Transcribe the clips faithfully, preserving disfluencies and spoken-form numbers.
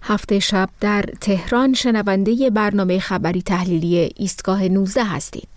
هفته شب در تهران شنونده برنامه خبری تحلیلی ایستگاه نوزده هستید.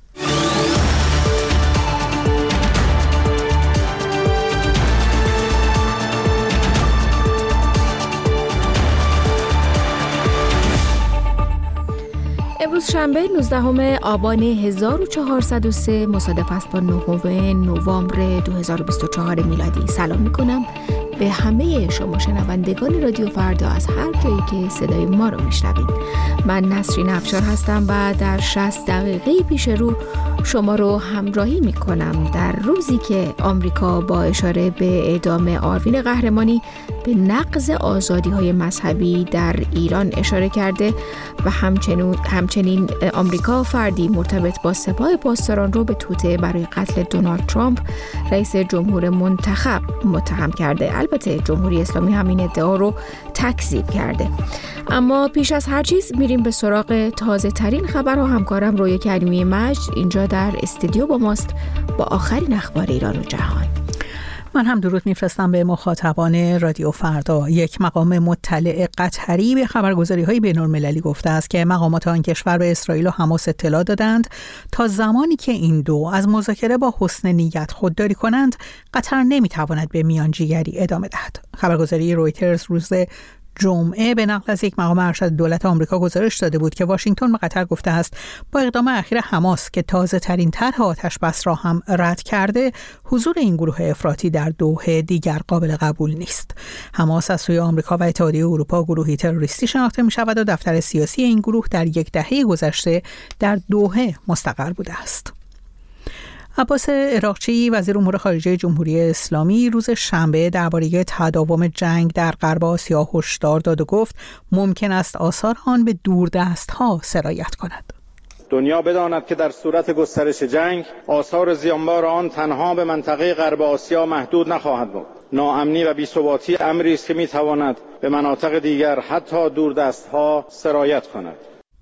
امروز شنبه نوزدهم آبان هزار و چهارصد و سه مصادف است با نهم نوامبر دو هزار و بیست و چهار میلادی. سلام میکنم به همه شما شنوندگان رادیو فردا از هر جایی که صدای ما رو میشنوید. من نسرین افشار هستم و در شصت دقیقه پیش رو شما رو همراهی میکنم در روزی که آمریکا با اشاره به اعدام آروین قهرمانی به نقض آزادی‌های مذهبی در ایران اشاره کرده و همچنین همچنین آمریکا فردی مرتبط با سپاه پاسداران رو به توطئه برای قتل دونالد ترامپ رئیس جمهور منتخب متهم کرده. البته جمهوری اسلامی همین ادعا رو تکذیب کرده. اما پیش از هر چیز میریم به سراغ تازه ترین خبرها. همکارم رویا کریمی مجد اینجا در استودیو با ماست با آخرین اخبار ایران و جهان. من هم درود میفرستم به مخاطبان رادیو فردا. یک مقام مطلع قطری به خبرگزاری‌های بین‌المللی گفته است که مقامات آن کشور به اسرائیل و حماس اطلاع دادند تا زمانی که این دو از مذاکره با حسن نیت خودداری کنند، قطر نمیتواند به میانجیگری ادامه دهد. خبرگزاری رویترز روز جمعه به نقل از یک مقام ارشد دولت آمریکا گزارش داده بود که واشنگتن به قطر گفته است با اقدام اخیر حماس که تازه ترین طرح آتش بس را هم رد کرده، حضور این گروه افراطی در دوحه دیگر قابل قبول نیست. حماس از سوی آمریکا و اتحادیه اروپا گروهی تروریستی شناخته می شود و دفتر سیاسی این گروه در یک دهه گذشته در دوحه مستقر بوده است. عباس عراقچی وزیر امور خارجه جمهوری اسلامی روز شنبه درباره تداوم جنگ در غرب آسیا هشدار داد و گفت ممکن است آثار آن به دوردست‌ها سرایت کند. دنیا بداند که در صورت گسترش جنگ آثار زیانبار آن تنها به منطقه غرب آسیا محدود نخواهد بود. ناامنی و بی‌ثباتی امری است که می‌تواند به مناطق دیگر حتی دوردست‌ها سرایت کند.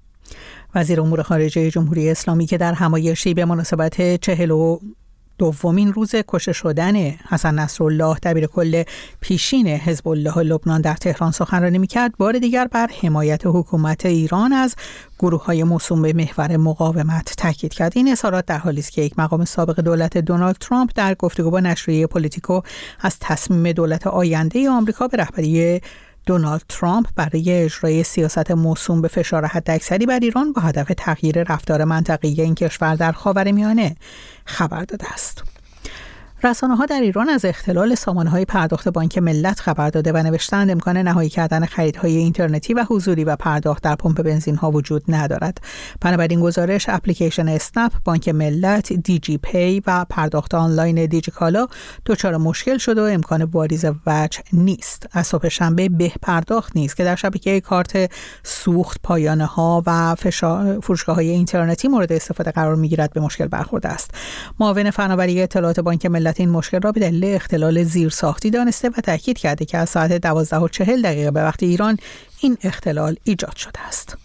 وزیر امور خارجه جمهوری اسلامی که در همایشی به مناسبت چهل و دومین روز کشته شدن حسن نصرالله دبیرکل پیشین حزب الله لبنان در تهران سخنرانی می‌کرد، بار دیگر بر حمایت حکومت ایران از گروه‌های موسوم به محور مقاومت تاکید کرد. این اظهارات در حالی است که یک مقام سابق دولت دونالد ترامپ در گفتگو با نشریه پولیتیکو از تصمیم دولت آینده آمریکا به رهبری دونالد ترامپ برای اجرای سیاست موسوم به فشار حداکثری بر ایران با هدف تغییر رفتار منطقه‌ای این کشور در خاورمیانه خبر داده است. رسانه‌ها در ایران از اختلال سامانه‌های پرداخت بانک ملت خبر داده و نوشتند امکان نهایی کردن خریدهای اینترنتی و حضوری و پرداخت در پمپ بنزین‌ها وجود ندارد. بنابراین گزارش اپلیکیشن اسنپ، بانک ملت، دیجی پی و پرداخت آنلاین دیجی کالا دچار مشکل شده و امکان واریز وجه نیست. از صبح شنبه به پرداخت نیست که در شبکه کارت سوخت پایانه‌ها و فروشگاه‌های اینترنتی مورد استفاده قرار می‌گیرد به مشکل برخورده است. معاون فناوری اطلاعات بانک ملت این مشکل را به دلیل اختلال زیرساختی دانسته و تاکید کرده که از ساعت دوازده و چهل دقیقه به وقت ایران این اختلال ایجاد شده است.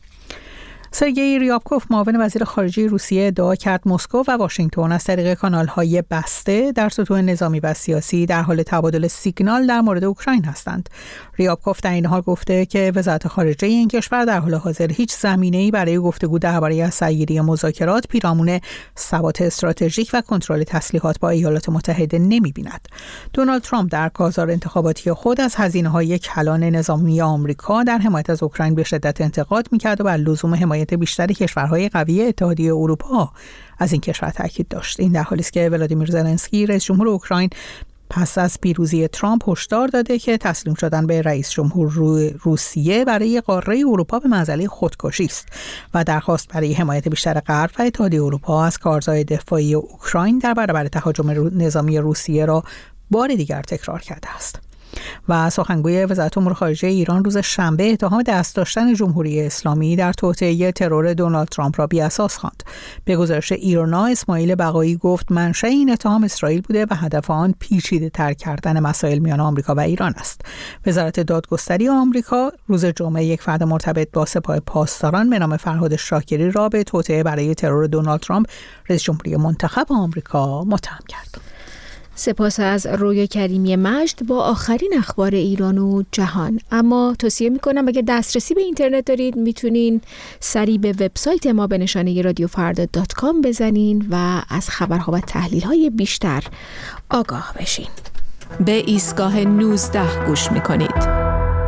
سرگئی ریابکوف معاون وزیر خارجه روسیه ادعا کرد مسکو و واشنگتن از طریق کانال‌های بسته در سطوح نظامی و سیاسی در حال تبادل سیگنال در مورد اوکراین هستند. ریابکوف در این حال گفته که وزارت خارجه این کشور در حال حاضر هیچ زمینه‌ای برای گفتگو درباره از سیری مذاکرات پیرامون ثبات استراتژیک و کنترل تسلیحات با ایالات متحده نمی‌بیند. دونالد ترامپ در کارزار انتخاباتی خود از هزینه‌های کلان نظامی آمریکا در حمایت از اوکراین به شدت انتقاد می‌کرد و بر لزوم حمایت بیشتر کشورهای قوی اتحادیه اروپا از این کشور تاکید داشت. این در حالی است که ولادیمیر زلنسکی رئیس جمهور اوکراین پس از پیروزی ترامپ هشدار داده که تسلیم شدن به رئیس جمهور روسیه برای قاره اروپا به منزله خودکشی است و درخواست برای حمایت بیشتر غرب و اتحادیه اروپا از کارزار دفاعی اوکراین در برابر تهاجم نظامی روسیه را بار دیگر تکرار کرده است. و سخنگوی وزارت امور خارجه ایران روز شنبه اتهام دست داشتن جمهوری اسلامی در توطئه ترور دونالد ترامپ را بی‌اساس خواند. به گزارش ایرنا، اسماعیل بقایی گفت منشأ این اتهام اسرائیل بوده و هدف آن پیچیده‌تر کردن مسائل میان آمریکا و ایران است. وزارت دادگستری آمریکا روز جمعه یک فرد مرتبط با سپاه پاسداران به نام فرهاد شاکری را به توطئه برای ترور دونالد ترامپ رئیس جمهوری منتخب آمریکا متهم کرد. سپاس از رویا کریمی مجد با آخرین اخبار ایران و جهان. اما توصیه میکنم اگر دسترسی به اینترنت دارید میتونین سریع به وبسایت ما به نشانه رادیو فردا دات کام بزنین و از خبرها و تحلیل‌های بیشتر آگاه بشین. به ایستگاه نوزده گوش میکنید.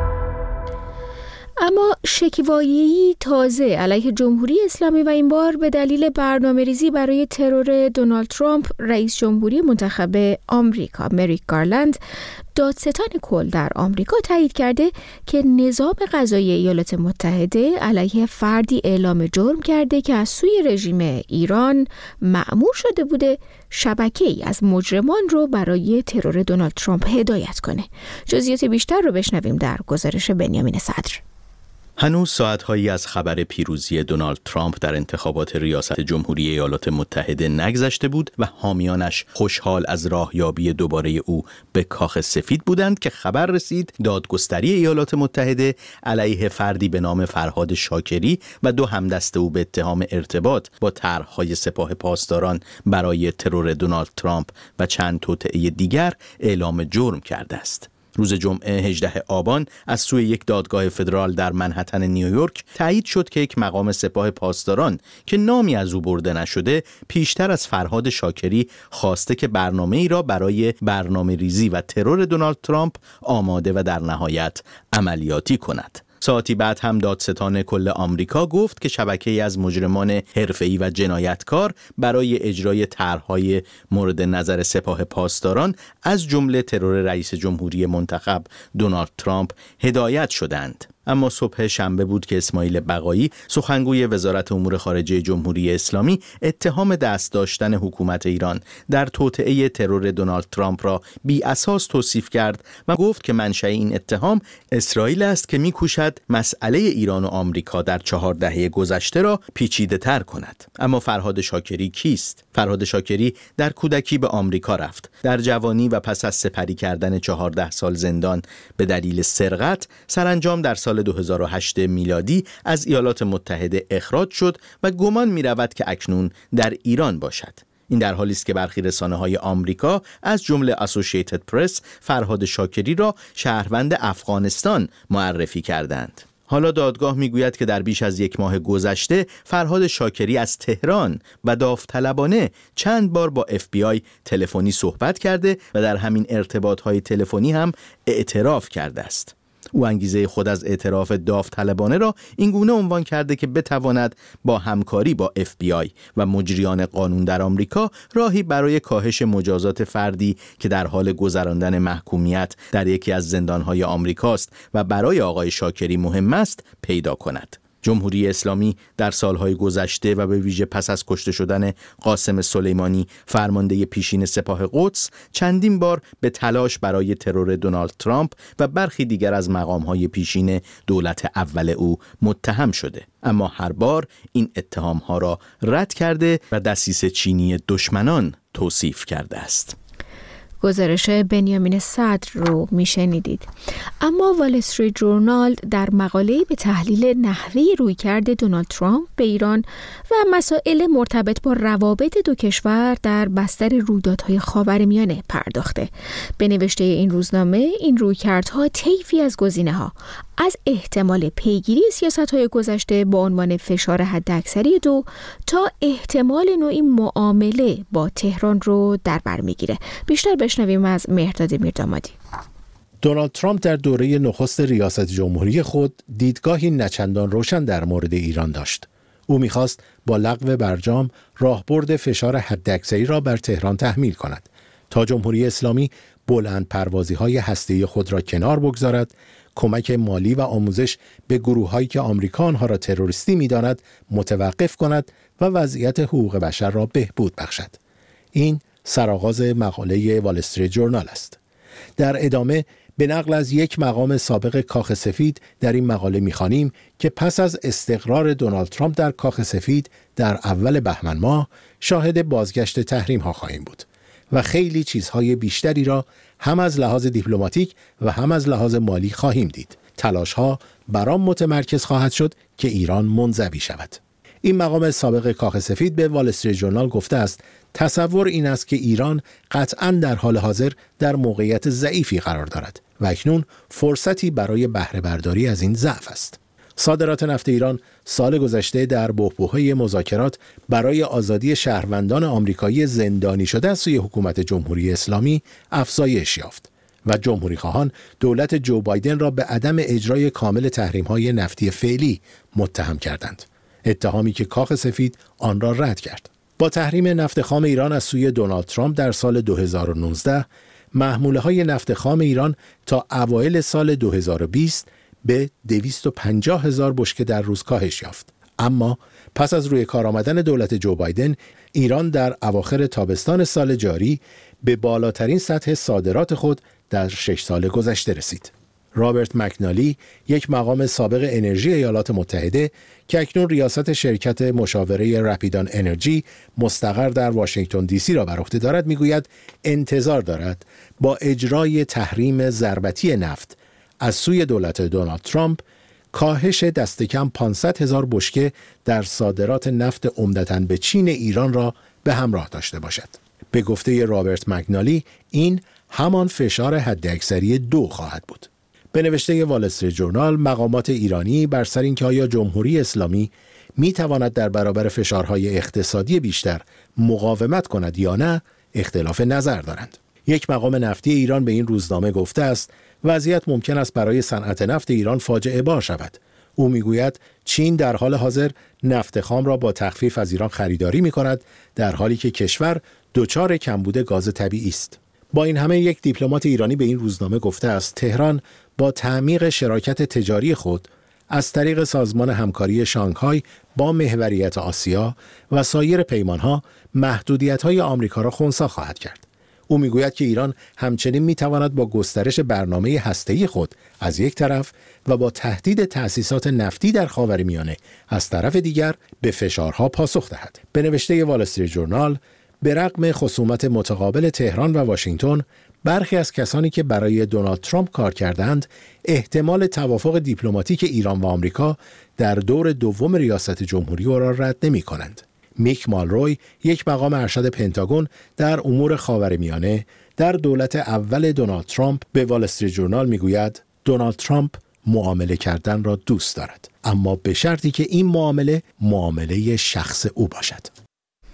اما شکیبایی تازه علیه جمهوری اسلامی و این بار به دلیل برنامه‌ریزی برای ترور دونالد ترامپ، رئیس جمهوری منتخب آمریکا. مریک گارلند، دادستان کل در آمریکا، تایید کرده که نظام قضایی ایالات متحده علیه فردی اعلام جرم کرده که از سوی رژیم ایران مأمور شده بوده شبکه‌ای از مجرمان رو برای ترور دونالد ترامپ هدایت کنه. جزئیات بیشتر رو بشنویم در گزارش بنیامین صدر. هنوز ساعت‌هایی از خبر پیروزی دونالد ترامپ در انتخابات ریاست جمهوری ایالات متحده نگذشته بود و حامیانش خوشحال از راهیابی دوباره او به کاخ سفید بودند که خبر رسید دادگستری ایالات متحده علیه فردی به نام فرهاد شاکری و دو همدست او به اتهام ارتباط با طرح‌های سپاه پاسداران برای ترور دونالد ترامپ و چند توطئه دیگر اعلام جرم کرده است. روز جمعه هجدهم آبان از سوی یک دادگاه فدرال در منهتن نیویورک تایید شد که یک مقام سپاه پاسداران که نامی از او برده نشده پیشتر از فرهاد شاکری خواسته که برنامه ای را برای برنامه ریزی و ترور دونالد ترامپ آماده و در نهایت عملیاتی کند. ساعتی بعد هم دادستان کل آمریکا گفت که شبکه‌ای از مجرمان حرفه‌ای و جنایتکار برای اجرای طرح‌های مورد نظر سپاه پاسداران از جمله ترور رئیس جمهوری منتخب دونالد ترامپ هدایت شدند. اما صبح شنبه بود که اسماعیل بقایی، سخنگوی وزارت امور خارجه جمهوری اسلامی، اتهام دست داشتن حکومت ایران در توطئه ترور دونالد ترامپ را بی اساس توصیف کرد و گفت که منشأ این اتهام اسرائیل است که می‌کوشد مسئله ایران و آمریکا در چهار دهه گذشته را پیچیده‌تر کند. اما فرهاد شاکری کیست؟ فرهاد شاکری در کودکی به آمریکا رفت. در جوانی و پس از سپری کردن چهارده سال زندان به دلیل سرقت، سرانجام در سال دو هزار و هشت میلادی از ایالات متحده اخراج شد و گمان می رود که اکنون در ایران باشد. این در حالی است که برخی رسانه‌های آمریکا از جمله اسوسییتد پرس فرهاد شاکری را شهروند افغانستان معرفی کردند. حالا دادگاه میگوید که در بیش از یک ماه گذشته فرهاد شاکری از تهران و داوطلبانه چند بار با اف بی آی تلفنی صحبت کرده و در همین ارتباط‌های تلفنی هم اعتراف کرده است. او انگیزه خود از اعتراف داوطلبانه را اینگونه عنوان کرده که بتواند با همکاری با اف بی آی و مجریان قانون در آمریکا راهی برای کاهش مجازات فردی که در حال گذراندن محکومیت در یکی از زندان‌های آمریکاست و برای آقای شاکری مهم است پیدا کند. جمهوری اسلامی در سالهای گذشته و به ویژه پس از کشته شدن قاسم سلیمانی فرمانده پیشین سپاه قدس چندین بار به تلاش برای ترور دونالد ترامپ و برخی دیگر از مقام‌های پیشین دولت اول او متهم شده، اما هر بار این اتهام‌ها را رد کرده و دسیسه چینی دشمنان توصیف کرده است. گزارش بنیامین صدر رو میشنیدید. اما وال استریت ژورنال در مقاله‌ای به تحلیل نحوه رویکرد دونالد ترامپ به ایران و مسائل مرتبط با روابط دو کشور در بستر رویدادهای خاورمیانه پرداخته. به نوشته این روزنامه این رویکردها طیفی از گزینه‌ها از احتمال پیگیری سیاست‌های گذشته با عنوان فشار حداکثری دو تا احتمال نوعی معامله با تهران رو در بر میگیره. بیشتر بشنویم از مهرداد میردامادی. دونالد ترامپ در دوره نخست ریاست جمهوری خود دیدگاهی نچندان روشن در مورد ایران داشت. او می‌خواست با لغو برجام راهبرد فشار حداکثری را بر تهران تحمیل کند تا جمهوری اسلامی بلند پروازی‌های هسته‌ای خود را کنار بگذارد، کمک مالی و آموزش به گروه‌هایی که آمریکا آنها را تروریستی می‌داند متوقف کند و وضعیت حقوق بشر را بهبود بخشد. این سرآغاز مقاله وال استریت ژورنال است. در ادامه به نقل از یک مقام سابق کاخ سفید در این مقاله می‌خوانیم که پس از استقرار دونالد ترامپ در کاخ سفید در اول بهمن ماه شاهد بازگشت تحریم‌ها خواهیم بود و خیلی چیزهای بیشتری را هم از لحاظ دیپلماتیک و هم از لحاظ مالی خواهیم دید. تلاش‌ها بر آن متمرکز خواهد شد که ایران منزوی شود. این مقام سابق کاخ سفید به وال استریت ژورنال گفته است تصور این است که ایران قطعاً در حال حاضر در موقعیت ضعیفی قرار دارد و اکنون فرصتی برای بهره برداری از این ضعف است. صادرات نفت ایران سال گذشته در بحبوحه مذاکرات برای آزادی شهروندان آمریکایی زندانی شده از سوی حکومت جمهوری اسلامی افزایش یافت و جمهوری خواهان دولت جو بایدن را به عدم اجرای کامل تحریم‌های نفتی فعلی متهم کردند. اتهامی که کاخ سفید آن را رد کرد. با تحریم نفت خام ایران از سوی دونالد ترامپ در سال دو هزار و نوزده، محموله‌های نفت خام ایران تا اوایل سال دو هزار و بیست به دویست و پنجاه هزار بشکه در روز کاهش یافت. اما پس از روی کار آمدن دولت جو بایدن، ایران در اواخر تابستان سال جاری به بالاترین سطح صادرات خود در شش سال گذشته رسید. رابرت مکنالی، یک مقام سابق انرژی ایالات متحده که اکنون ریاست شرکت مشاوره رپیدان انرژی مستقر در واشنگتن دی سی را بر عهده دارد، میگوید انتظار دارد با اجرای تحریم ضربتی نفت از سوی دولت دونالد ترامپ کاهش دست کم پانصد هزار بشکه در صادرات نفت عمدتاً به چین ایران را به همراه داشته باشد. به گفته رابرت مکنالی این همان فشار حداکثری دو خواهد بود. به نوشته وال استریت جورنال، مقامات ایرانی بر سر اینکه آیا جمهوری اسلامی می تواند در برابر فشارهای اقتصادی بیشتر مقاومت کند یا نه اختلاف نظر دارند. یک مقام نفتی ایران به این روزنامه گفته است وضعیت ممکن است برای صنعت نفت ایران فاجعه بار شود. او میگوید چین در حال حاضر نفت خام را با تخفیف از ایران خریداری می کند، در حالی که کشور دچار کمبود گاز طبیعی است. با این همه یک دیپلمات ایرانی به این روزنامه گفته است تهران با تعمیق شراکت تجاری خود از طریق سازمان همکاری شانگهای با محوریت آسیا و سایر پیمانها محدودیت‌های آمریکا را خنثی خواهد کرد. او میگوید که ایران همچنین میتواند با گسترش برنامه هسته‌ای خود از یک طرف و با تهدید تأسیسات نفتی در خاورمیانه از طرف دیگر به فشارها پاسخ دهد. به نوشته وال استریت جورنال، به رغم خصومت متقابل تهران و واشنگتن، برخی از کسانی که برای دونالد ترامپ کار کردند احتمال توافق دیپلماتیک ایران و آمریکا در دور دوم ریاست جمهوری را رد نمی کنند. میک مالروی، یک مقام ارشد پنتاگون در امور خاورمیانه در دولت اول دونالد ترامپ، به وال استریت جورنال میگوید دونالد ترامپ معامله کردن را دوست دارد، اما به شرطی که این معامله معامله شخص او باشد.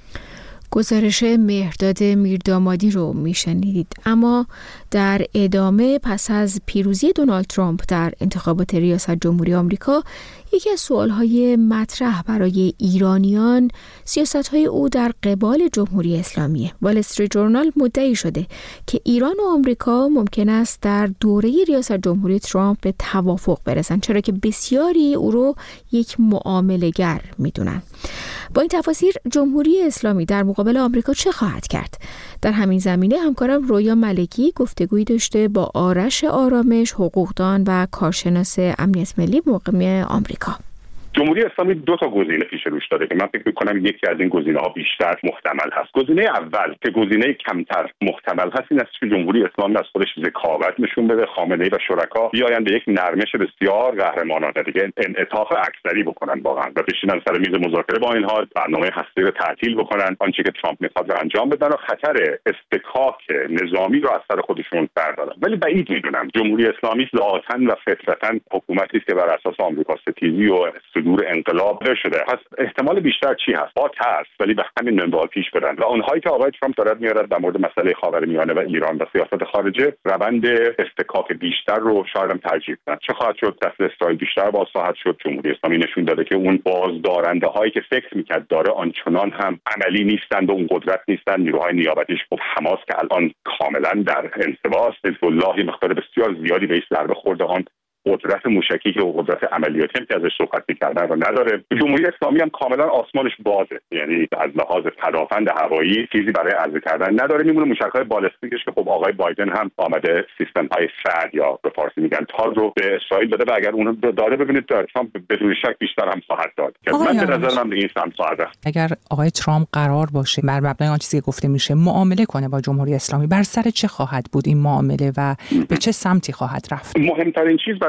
گزارش مهرداد میردامادی رو میشنیدید. اما در ادامه پس از پیروزی دونالد ترامپ در انتخابات ریاست جمهوری آمریکا، یکی از سوالهای مطرح برای ایرانیان سیاست‌های او در قبال جمهوری اسلامیه. وال استریت جورنال مدعی شده که ایران و آمریکا ممکن است در دوره ریاست جمهوری ترامپ به توافق برسن، چرا که بسیاری او رو یک معامله‌گر میدونن. با این تفاسیر جمهوری اسلامی در مقابل آمریکا چه خواهد کرد؟ در همین زمینه همکارم رویا ملکی گفتگویی داشته با آرش آرامش، حقوقدان و کارشناس امنیت ملی مقیم آمریکا. جمهوری اسلامی دو تا گزینه پیش روش داره که من فکر می‌کنم یکی از این گزینه‌ها بیشتر محتمل هست. گزینه اول که گزینه کمتر محتمل هست این است که جمهوری اسلامی از خودش ذکاوت نشون بده، خامنه‌ای و شرکا بیاین به یک نرمش بسیار قهرمانانه دیگه انعطاف اکثری بکنن واقعا و بشینن سر میز مذاکره، با این حال برنامه هسته‌ای رو تعطیل بکنن، آنچه که ترامپ می‌خواد رو انجام بدن و خطر استکاک نظامی رو از سر خودشون بردارن. ولی بعید می‌دونم. جمهوری اسلامی ذاتاً و فطرتاً حکومتی است که بر اساس آمریکا ستیزی و دور انقلاب شده. پس احتمال بیشتر چی هست؟ با ترس ولی به همین منوال پیش برن و اونهایی که آقای ترامپ دارد میارد در مورد مسئله خاورمیانه و ایران و سیاست خارجه، روند استکاک بیشتر رو شاید هم ترجیح بدن. چه خواهد شد؟ دست اسرائیل بیشتر باز خواهد شد. جمهوری اسلامی نشون داده که اون بازدارنده هایی که فکر میکرد داره آنچنان هم عملی نیستند و اون قدرت نیستند. نیروهای نیابتیش خب حماس که الان کاملا در انزواست، حزب الله مقدار بسیار زیادی به ضربه خورده، آن قدرت موشکی که قدرت عملیاتی هم که ازش صحبت می‌کردن رو نداره. جمهوری اسلامی هم کاملا آسمانش بازه، یعنی از لحاظ پدافند هوایی چیزی برای عرضه کردن نداره. میمونه موشک‌های بالستیکش که خب آقای بایدن هم آمده سیستم‌های فد یا به فارسی میگن تاد رو به اسرائیل داده و اگر اون رو داده ببینید ترامپ بدون شک بیشتر هم خواهد داد. من به نظر من به این سمت خواهد رفت. اگر آقای ترامپ قرار باشه بر مبنای آن چیزی که گفته میشه معامله کنه با جمهوری اسلامی، بر سر چه خواهد بود این معامله و به چه سمتی خواهد رفت؟ مهمترین چیز برای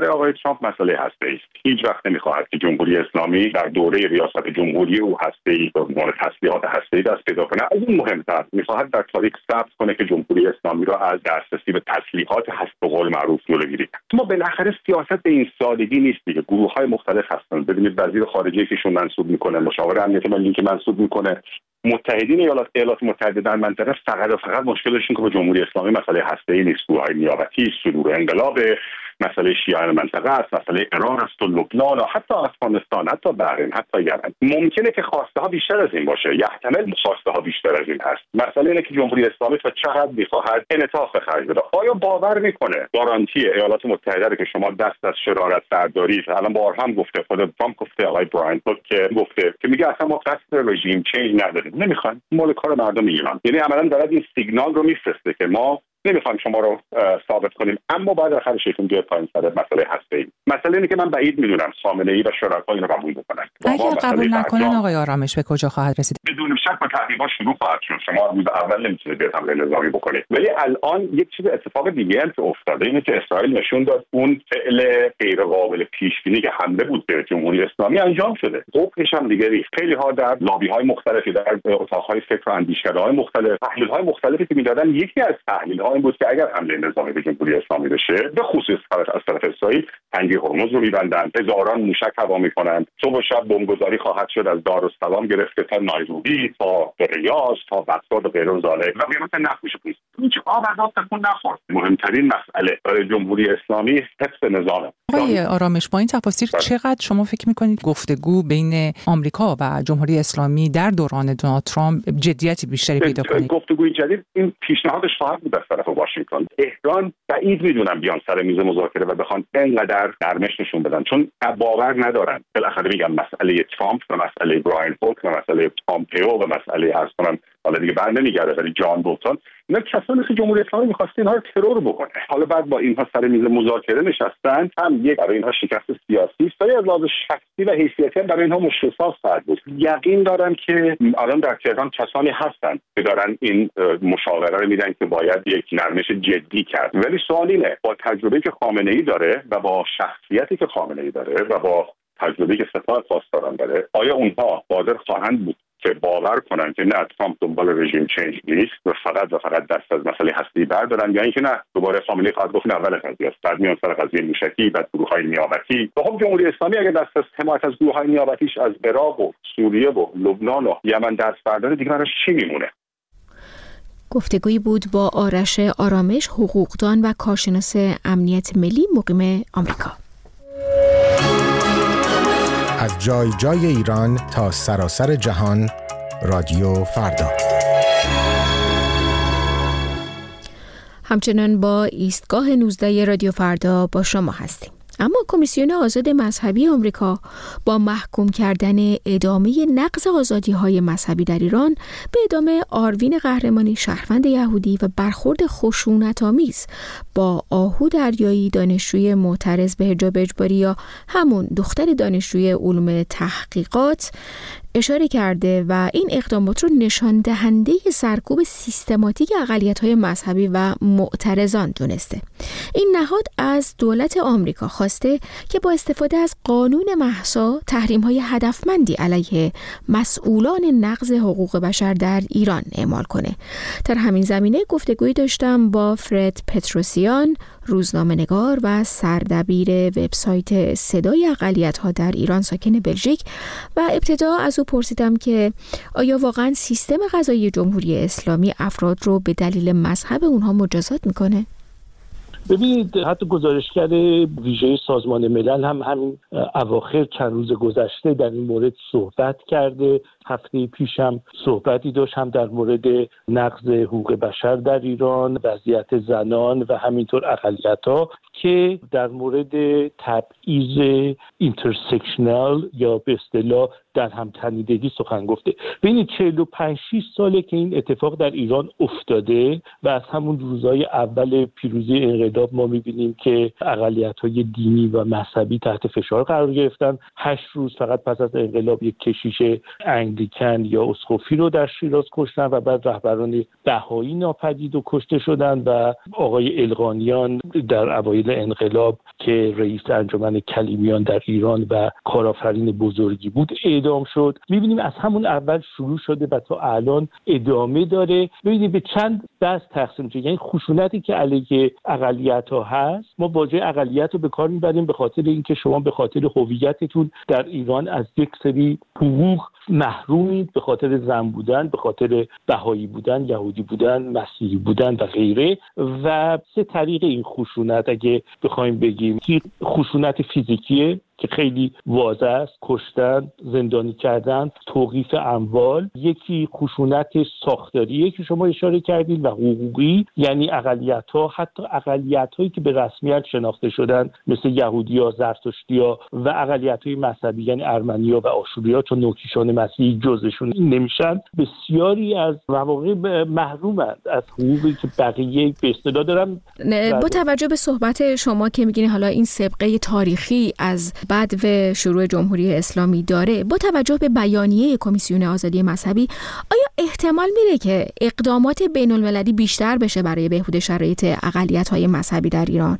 برای آقای ترامپ مسئله هسته‌ای است. هیچ وقت نمی‌خواهد که جمهوری اسلامی در دوره ریاست جمهوری او هسته‌ای به عنوان تسلیحات هسته‌ای دست پیدا کنه. از این مهمتر می‌خواهد در تاریخ ثبت کنه که جمهوری اسلامی را از دسترسی به تسلیحات هست به قول معروف جلوگیری کرد. ما بالاخره سیاست به این سادگی نیست دیگه. گروه‌های مختلف هستن. ببینید وزیر خارجه که شون منصوب می‌کنه، مشاور امنیت ملی که منصوب می‌کنه، متحدین ایالات ایالات متحده در منطقه فقط و فقط مشکلشون که با جمهوری اسلامی مسئله هسته‌ای نیست، گروه‌های نیابتی، صدور انقلاب، مسئله شیعیان منطقه است، مسئله ایران است و لبنان و حتی افغانستان، حتی بحرین، حتی یمن. ممکنه که خواسته ها بیشتر از این باشه، یحتمل خواسته ها بیشتر از این هست. مسئله اینه که جمهوری اسلامی تا چقدر می‌خواهد انعطاف به خرج بده. آیا باور می‌کنه گارانتی ایالات متحده رو که شما دست از شرارت بردارید؟ الان بارها هم گفته، خود ترامپ گفته، آقای براین که گفته که میگه اصلا ما قصد رژیم چنج نداریم، نمی‌خوایم، مال کار مردم ایران. یعنی عملاً داره این سیگنال رو میفرسته که ما نمیخوایم شما رو ثابت کنیم، اما بعد آخرش ایشون بیاد پایین سر مسئله هسته‌ای. مسئله اینه که من بعید میدونم خامنه‌ای و شرکا اینو قبول بکنن. اگر قبول نکنن آقای آرامش به کجا خواهد رسید؟ بدون شک با تحقیقات شروع خواهد شد. شما روز اول نمیتونید بیاد حمله نظامی بکنید. ولی الان یک چیز اتفاق دیگه هم که افتاده اینه که اسرائیل نشون داد اون فعل غیر قابل پیش بینی که حمله بود به جمهوری اسلامی انجام شده. قبحش هم دیگه ریخت. خیلی ها در لابی‌های مختلفی، در اتاق‌های فکر و اندیشکده‌های مختلف، تحلیل‌های مختلفی که می‌دادن، یکی از تحلیل‌ها این بود که اگر حمله نظامی به جمهوری اسلامی بشه، به خصوص از طرف اسرائیل، تنگه هرمز رو می‌بندن، هزاران موشک هوا می‌کنن، صبح و شب بمبگذاری خواهد شد از دارالسلام گرفته تا نایروبی تا ریاض تا بغداد و غیره و ذالک و قیمت نفت پوست. هیچ آب از آب تکون نخورد. مهمترین مسئله برای جمهوری اسلامی حفظ نظامه. آقای آرامش، با این تفاصیل چقدر شما فکر می‌کنید گفتگو بین آمریکا و جمهوری اسلامی در دوران دونالد ترامپ جدیتی بیشتری پیدا کنه؟ گفتگوی جدید این پیشنهادش خواهد بود از طرف واشنگتن. ایران بعید میدونم بیان سر میز مذاکره و بخوان اینقدر نرمش نشون بدن، چون باور ندارن. بالاخره میگم مسئله ترامپ و مسئله براین هوک و مسئله پامپئو و مسئله هر کنم حالا دیگه بر نمیگرده، ولی جان بولتون، اینا کسانی که جمهوری اسلامی می‌خواسته اینها رو ترور بکنه. حالا بعد با اینها سر میز مذاکره نشستن، هم یک برای اینها شکست سیاسی است، یا از لحاظ شخصی و حیثیتی هم برای اینها مشکل ساز خواهد بود. یقین دارم که الان در تهران کسانی هستن که دارن این مشاوره رو میدن که باید یک نرمش جدی کرد. ولی سوال اینه، با تجربه‌ای که خامنه‌ای داره و با شخصیتی که خامنه‌ای داره و با تجربه‌ای که سپاه پاسداران داره، آیا اونها قادر خواهند بود که باور کنن که نه ترامپ دنبال رژیم چنج نیست و فقط و فقط دست از مسئله هستی بردارن، یا اینکه نه دوباره خامنه‌ای خواهد گفت اول قضیه است، بعد میان سر قضیه موشکی، بعد گروه‌های نیابتی. خب جمهوری اسلامی اگر دست از حمایت از گروه‌های نیابتیش از عراق و سوریه و لبنان و یمن دست برداره، دیگه براش چی میمونه؟ گفتگویی بود با آرش آرامش، حقوقدان و کارشناس امنیت ملی مقیم آمریکا. از جای جای ایران تا سراسر جهان، رادیو فردا. همچنان با ایستگاه نوزده رادیو فردا با شما هستیم. اما کمیسیون آزاد مذهبی آمریکا با محکوم کردن ادامه نقض آزادی‌های مذهبی در ایران به ادامه آروین قهرمانی، شهروند یهودی و برخورد خشونت‌آمیز با آهو دریایی، دانشجوی معترض به حجاب اجباری یا همون دختر دانشجوی علوم تحقیقات، اشاره کرده و این اقدامات رو نشان دهنده سرکوب سیستماتیک اقلیت‌های مذهبی و معترضان دونسته. این نهاد از دولت آمریکا خواسته که با استفاده از قانون مهسا تحریم‌های هدفمندی علیه مسئولان نقض حقوق بشر در ایران اعمال کنه. در همین زمینه گفتگویی داشتم با فرد پتروسیان، روزنامه‌نگار و سردبیر وبسایت صدای اقلیت‌ها در ایران ساکن بلژیک، و ابتدا از او پرسیدم که آیا واقعا سیستم قضایی جمهوری اسلامی افراد رو به دلیل مذهب اونها مجازات میکنه؟ ببینید، حتی گزارشگر ویژه سازمان ملل هم همین اواخر چند روز گذشته در این مورد صحبت کرده. هفته پیش هم صحبتی داشت هم در مورد نقض حقوق بشر در ایران، وضعیت زنان و همینطور اقلیت‌ها، که در مورد تبعیض اینترسکشنال یا به اصطلاح در هم تنیدگی سخن گفته. ببینید چهل و پنج شش ساله که این اتفاق در ایران افتاده و از همون روزهای اول پیروزی انقلاب انقلاب ما می‌بینیم که اقلیت‌های دینی و مذهبی تحت فشار قرار گرفتن. هشت روز فقط پس از انقلاب یک کشیش انگلیکن یا اسقفی رو در شیراز کشتن و بعد رهبران بهایی ناپدید و کشته شدن و آقای القانیان در اوایل انقلاب که رئیس انجمن کلیمیان در ایران و کارآفرین بزرگی بود اعدام شد. می‌بینیم از همون اول شروع شده و تا الان ادامه داره. ببینید به چند دست تقسیم شده، یعنی خشونتی که علیه اقلیت‌ها هست، ما واژه اقلیت رو به کار می‌بریم به خاطر اینکه شما به خاطر هویتتون در ایران از یک سری حقوق محرومید، به خاطر زن بودن، به خاطر بهایی بودن، یهودی بودن، مسیحی بودن و غیره. و سه طریق این خشونت اگه بخوایم بگیم، یک خشونت فیزیکیه که خیلی واضح است، کشتن، زندانی کردن، توقیف اموال. یکی خشونت ساختاریه که شما اشاره کردید و حقوقی، یعنی اقلیت‌ها، حتی اقلیت‌هایی که به رسمیت شناخته شدن مثل یهودی‌ها، زرتشتی‌ها و اقلیت‌های مذهبی یعنی ارمنی‌ها و آشوری‌ها، چون نوکیشان مسیحی جزشون نمیشن، بسیاری از مواقع محرومند از حقوقی که بقیه به اصطلاح دارن. با توجه به صحبت شما که میگین حالا این سابقه تاریخی از بعد و شروع جمهوری اسلامی داره، با توجه به بیانیه کمیسیون آزادی مذهبی، آیا احتمال میره که اقدامات بین المللی بیشتر بشه برای بهبود شرایط اقلیت‌های مذهبی در ایران،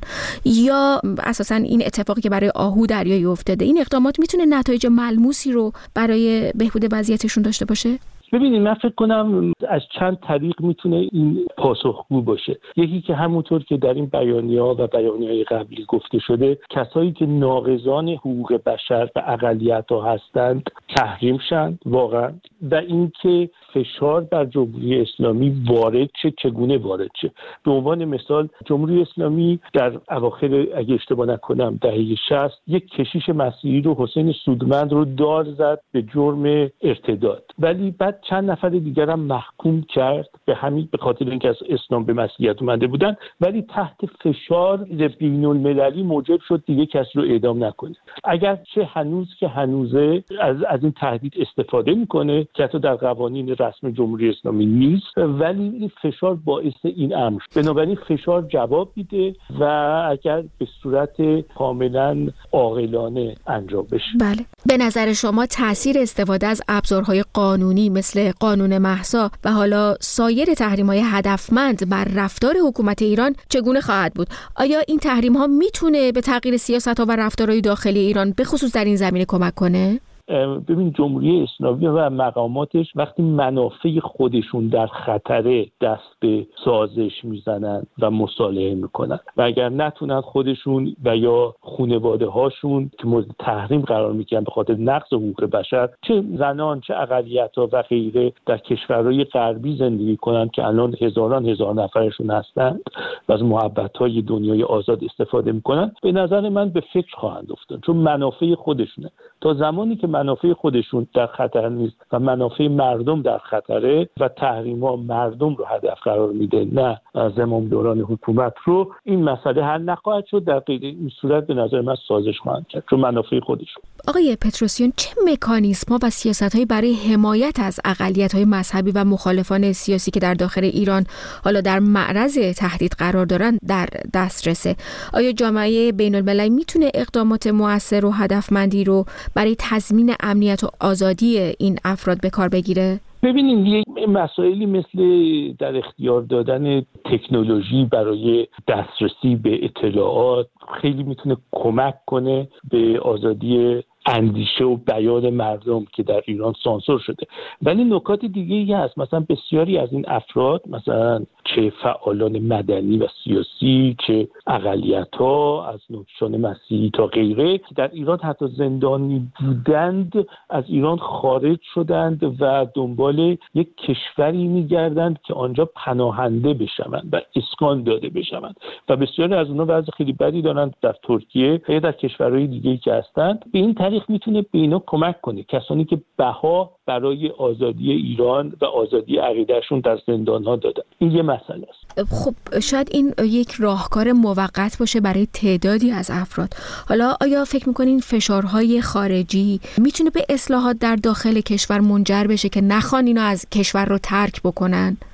یا اساساً این اتفاقی که برای آهو دریایی افتاده، این اقدامات میتونه نتایج ملموسی رو برای بهبود وضعیتشون داشته باشه؟ ببینید من فکر کنم از چند طریق میتونه این پاسخگو باشه. یکی که همونطور که در این بیانیه‌ها و بیانیه‌های قبلی گفته شده، کسایی که ناقضان حقوق بشر و اقلیت‌ها هستند تحریم شن واقعا، و اینکه فشار بر جمهوری اسلامی وارد چه، چگونه وارد چه. به عنوان مثال جمهوری اسلامی در اواخر اگه اشتباه نکنم دهه شصت یک کشیش مسیحی رو، حسین سودمند رو دار زد به جرم ارتداد، ولی بعد چند نفر دیگر هم محکوم کرد به همین، به خاطر اینکه از اسلام به مسیحیت اومده بودن، ولی تحت فشار بین المللی موجب شد دیگه کسی رو اعدام نکنه. اگر چه هنوز که هنوزه از, از این تهدید استفاده میکنه که حتی در قوانین رسم جمهوری اسلامی نیست، ولی این فشار باعث این امر، بنابراین فشار جواب میده و اگر به صورت کاملا عاقلانه انجام بشه. بله. به نظر شما تاثیر استفاده از ابزارهای قانونی مثل قانون مهسا و حالا سایر تحریم‌های هدفمند بر رفتار حکومت ایران چگونه خواهد بود؟ آیا این تحریم‌ها میتونه به تغییر سیاست‌ها و رفتارهای داخلی ایران به خصوص در این زمینه کمک کنه؟ ببین جمهوری اسلامی و مقاماتش وقتی منافع خودشون در خطره دست به سازش میزنن و مصالحه میکنن و اگر نتونن خودشون و یا خانواده هاشون که مورد تحریم قرار میگیرن به خاطر نقض حقوق بشر، چه زنان چه اقلیت‌ها و غیره در کشورهای غربی زندگی کنن که الان هزاران هزار نفرشون هستند و از محبت‌های دنیای آزاد استفاده میکنن، به نظر من به فکر خواهند افتاد، چون منافع خودشونه. تا زمانی که منافع خودشون در خطر نیست و منافع مردم در خطره و تحریم‌ها مردم رو هدف قرار میده نه زمامداران حکومت رو، این مسئله حل نخواهد شد. در غیر این صورت به نظر من سازش خواهند کرد چون منافع خودشون. آقای پتروسیان، چه مکانیزم‌ها و سیاست‌هایی برای حمایت از اقلیت‌های مذهبی و مخالفان سیاسی که در داخل ایران حالا در معرض تهدید قرار دارند در دسترسه؟ آیا جامعه بین‌المللی میتونه اقدامات مؤثر و هدفمندی رو برای تضمین امنیت و آزادی این افراد به کار بگیره؟ ببینید یک مسائلی مثل در اختیار دادن تکنولوژی برای دسترسی به اطلاعات خیلی میتونه کمک کنه به آزادی اندیشه و بیان مردم که در ایران سانسور شده. ولی نکات دیگه‌ای هست، مثلا بسیاری از این افراد، مثلا چه فعالان مدنی و سیاسی چه اقلیت‌ها از نوکیشان مسیحی تا غیره که در ایران حتی زندانی بودند از ایران خارج شدند و دنبال یک کشوری می‌گردند که آنجا پناهنده بشوند و اسکان داده بشوند و بسیاری از اونها وضع خیلی بدی دارند در ترکیه یا در کشورهای دیگه‌ای که هستند. به این طریق میتونه به اینا کمک کنه، کسانی که بها برای آزادی ایران و آزادی عقیدهشون در زندان‌ها دادن. این یه مسئله است. خب شاید این یک راهکار موقت باشه برای تعدادی از افراد. حالا آیا فکر می‌کنین فشارهای خارجی میتونه به اصلاحات در داخل کشور منجر بشه که نخوان اینا از کشور رو ترک بکنن؟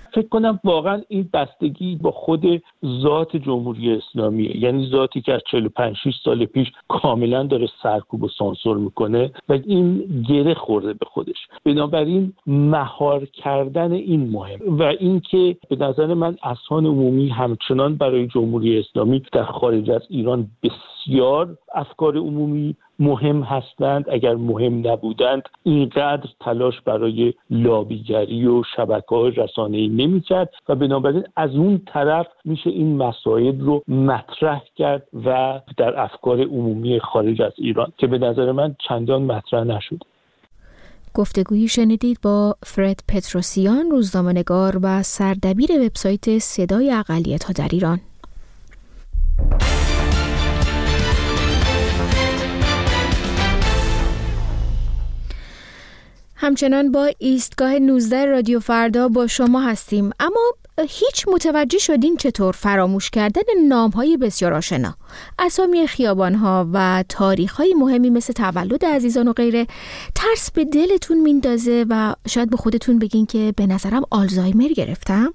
فکر کنم واقعا این بستگی با خود ذات جمهوری اسلامیه، یعنی ذاتی که از چهل و پنج شش سال پیش کاملا داره سرکوب و سانسور میکنه و این گره خورده به خودش. بنابراین مهار کردن این مهم و اینکه به نظر من اذهان عمومی همچنان برای جمهوری اسلامی در خارج از ایران بسیار افکار عمومی مهم هستند. اگر مهم نبودند اینقدر تلاش برای لابیگری و شبکه‌های رسانه‌ای نمی‌کرد و بنابراین از اون طرف میشه این مسائل رو مطرح کرد و در افکار عمومی خارج از ایران که به نظر من چندان مطرح نشد. گفتگویی شنیدید با فرد پتروسیان، روزنامه‌نگار و سردبیر وبسایت صدای اقلیت‌ها در ایران. همچنان با ایستگاه نوزده رادیو فردا با شما هستیم، اما هیچ متوجه شدین چطور فراموش کردن نام‌های بسیار آشنا، اسامی خیابان‌ها و تاریخ‌های مهمی مثل تولد عزیزان و غیره ترس به دلتون میندازه و شاید به خودتون بگین که به نظرم آلزایمر گرفتم؟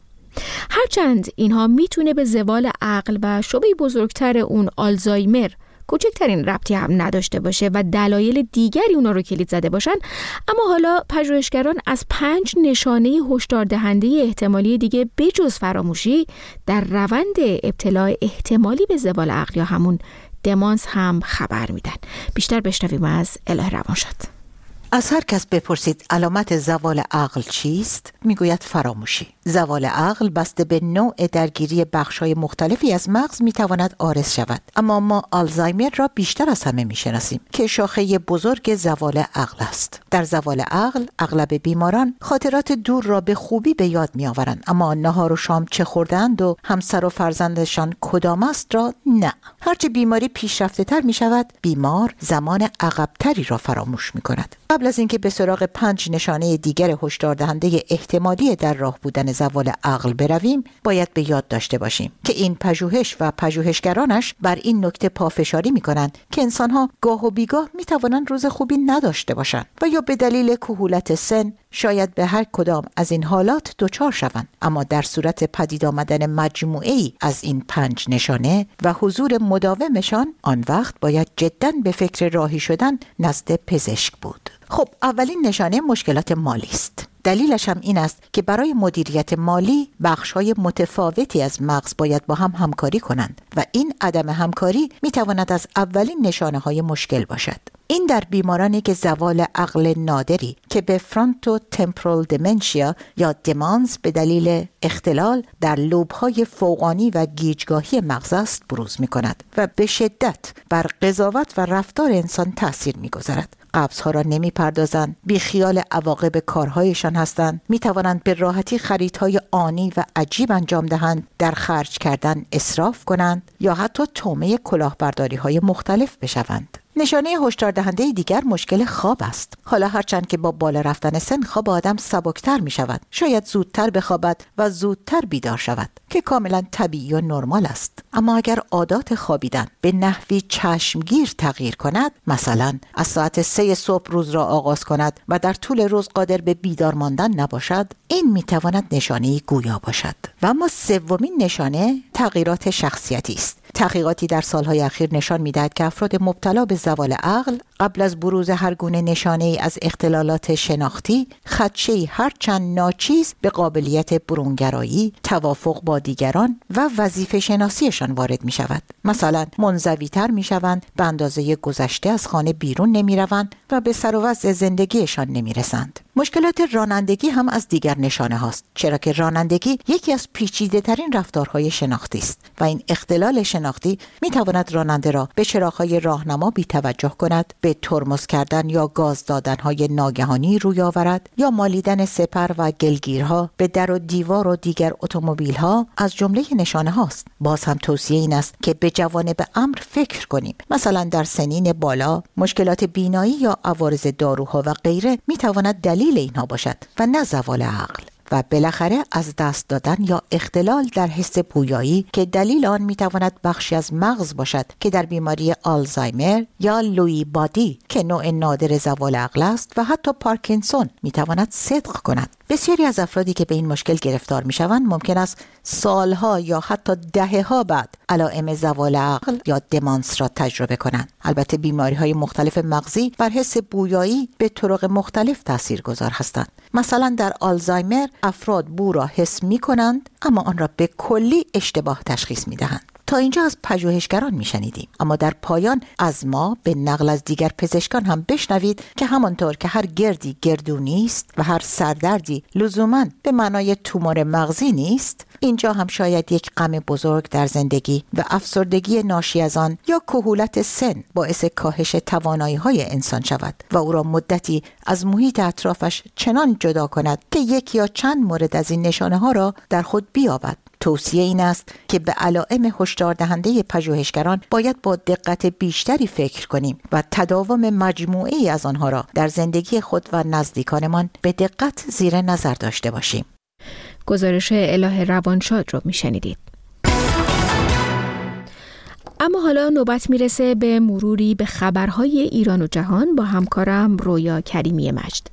هرچند اینها میتونه به زوال عقل و شبیه بزرگتر اون آلزایمر کوچکترین ربطی هم نداشته باشه و دلایل دیگری اونا رو کلید زده باشن، اما حالا پژوهشگران از پنج نشانه هشدار دهنده احتمالی دیگه بجز فراموشی در روند ابتلا احتمالی به زوال عقل یا همون دمانس هم خبر میدن. بیشتر بشنویم از الهه روانشاد. از هر کس بپرسید علامت زوال عقل چیست؟ میگوید فراموشی. زوال عقل بسته به نوع درگیری بخش‌های مختلفی از مغز میتواند عارض شود، اما ما آلزایمر را بیشتر از همه میشناسیم که شاخه بزرگ زوال عقل است. در زوال عقل اغلب بیماران خاطرات دور را به خوبی به یاد میآورند، اما نهار و شام چه خوردند و همسر و فرزندشان کدام است را نه. هرچه بیماری پیشرفته تر می شود، بیمار زمان عقب‌تری را فراموش می کند. قبل از اینکه به سراغ پنج نشانه دیگر هشدار دهنده احتمالی در راه بودن زوال عقل برویم، باید به یاد داشته باشیم که این پژوهش و پژوهشگرانش بر این نکته پافشاری می کنند که انسان‌ها گاه و بیگاه می توانند روز خوبی نداشته باشند و یا به دلیل کهولت سن شاید به هر کدام از این حالات دچار شوند، اما در صورت پدید آمدن مجموعه‌ای از این پنج نشانه و حضور مداومشان، آن وقت باید جداً به فکر راهی شدن نزد پزشک بود. خب اولین نشانه مشکلات مالی است. دلیلش هم این است که برای مدیریت مالی بخش‌های متفاوتی از مغز باید با هم همکاری کنند و این عدم همکاری می‌تواند از اولین نشانه‌های مشکل باشد. این در بیمارانی که زوال عقل نادری که به فرونتو تمپورال دیمنشیا یا دمانس به دلیل اختلال در لوب‌های فوقانی و گیجگاهی مغز است بروز می‌کند و به شدت بر قضاوت و رفتار انسان تأثیر می‌گذارد. قبض‌ها را نمی‌پردازند، بی خیال عواقب کارهایشان هستند، می‌توانند به راحتی خریدهای آنی و عجیب انجام دهند، در خرج کردن اسراف کنند یا حتی طعمه کلاهبرداری‌های مختلف بشوند. نشانه هشدار دهنده دیگر مشکل خواب است. حالا هرچند که با بالا رفتن سن خواب آدم سبکتر می شود، شاید زودتر بخوابد و زودتر بیدار شود که کاملا طبیعی و نرمال است، اما اگر عادات خوابیدن به نحوی چشمگیر تغییر کند، مثلا از ساعت سه صبح روز را آغاز کند و در طول روز قادر به بیدار ماندن نباشد، این می تواند نشانه گویا باشد. و اما سومین نشانه تغییرات شخصیتی است. تحقیقاتی در سالهای اخیر نشان می‌دهد که افراد مبتلا به زوال عقل قبل از بروز هر گونه نشانه‌ای از اختلالات شناختی، خدشه‌ای هرچند ناچیز به قابلیت برونگرایی، توافق با دیگران و وظیفه شناسیشان وارد می‌شود. مثلا منزوی‌تر می‌شوند، به اندازه گذشته از خانه بیرون نمی‌روند و به سر و وضع زندگیشان نمی‌رسند. مشکلات رانندگی هم از دیگر نشانه هاست، چرا که رانندگی یکی از پیچیده‌ترین رفتارهای شناختی است و این اختلال شناختی می‌تواند راننده را به چراغ‌های راهنما بی‌توجه کند، به ترمز کردن یا گاز دادن‌های ناگهانی روی آورد یا مالیدن سپر و گلگیرها به در و دیوار و دیگر اتومبیل‌ها از جمله نشانه هاست. باز هم توصیه این است که به جوانب امر فکر کنیم. مثلا در سنین بالا مشکلات بینایی یا عوارض داروها و غیره می‌تواند دلیل اینها باشد و نه زوال عقل. و بالاخره از دست دادن یا اختلال در حس بویایی که دلیل آن میتواند بخشی از مغز باشد که در بیماری آلزایمر یا لویی بادی که نوع نادر زوال عقل است و حتی پارکینسون میتواند صدق کند. بسیاری از افرادی که به این مشکل گرفتار میشوند ممکن است سالها یا حتی دهه‌ها بعد علائم زوال عقل یا دمانس را تجربه کنند. البته بیماری‌های مختلف مغزی بر حس بویایی به طرق مختلف تاثیرگذار هستند. مثلا در آلزایمر افراد بو را حس می‌کنند اما آن را به کلی اشتباه تشخیص می‌دهند. تا اینجا از پژوهشگران میشنیدیم، اما در پایان از ما به نقل از دیگر پزشکان هم بشنوید که همانطور که هر گردی گردو نیست و هر سردردی لزوماً به معنای تومور مغزی نیست، اینجا هم شاید یک غم بزرگ در زندگی و افسردگی ناشی از آن یا کهولت سن باعث کاهش توانایی‌های انسان شود و او را مدتی از محیط اطرافش چنان جدا کند که یک یا چند مورد از این نشانه‌ها را در خود بیابد. توصیه این است که به علائم هشدار دهنده پژوهشگران باید با دقت بیشتری فکر کنیم و تداوم مجموعه‌ای از آنها را در زندگی خود و نزدیکانمان به دقت زیر نظر داشته باشیم. گزارش اله روانشاد رو میشنیدید. اما حالا نوبت میرسه به مروری به خبرهای ایران و جهان با همکارم رویا کریمی مجد.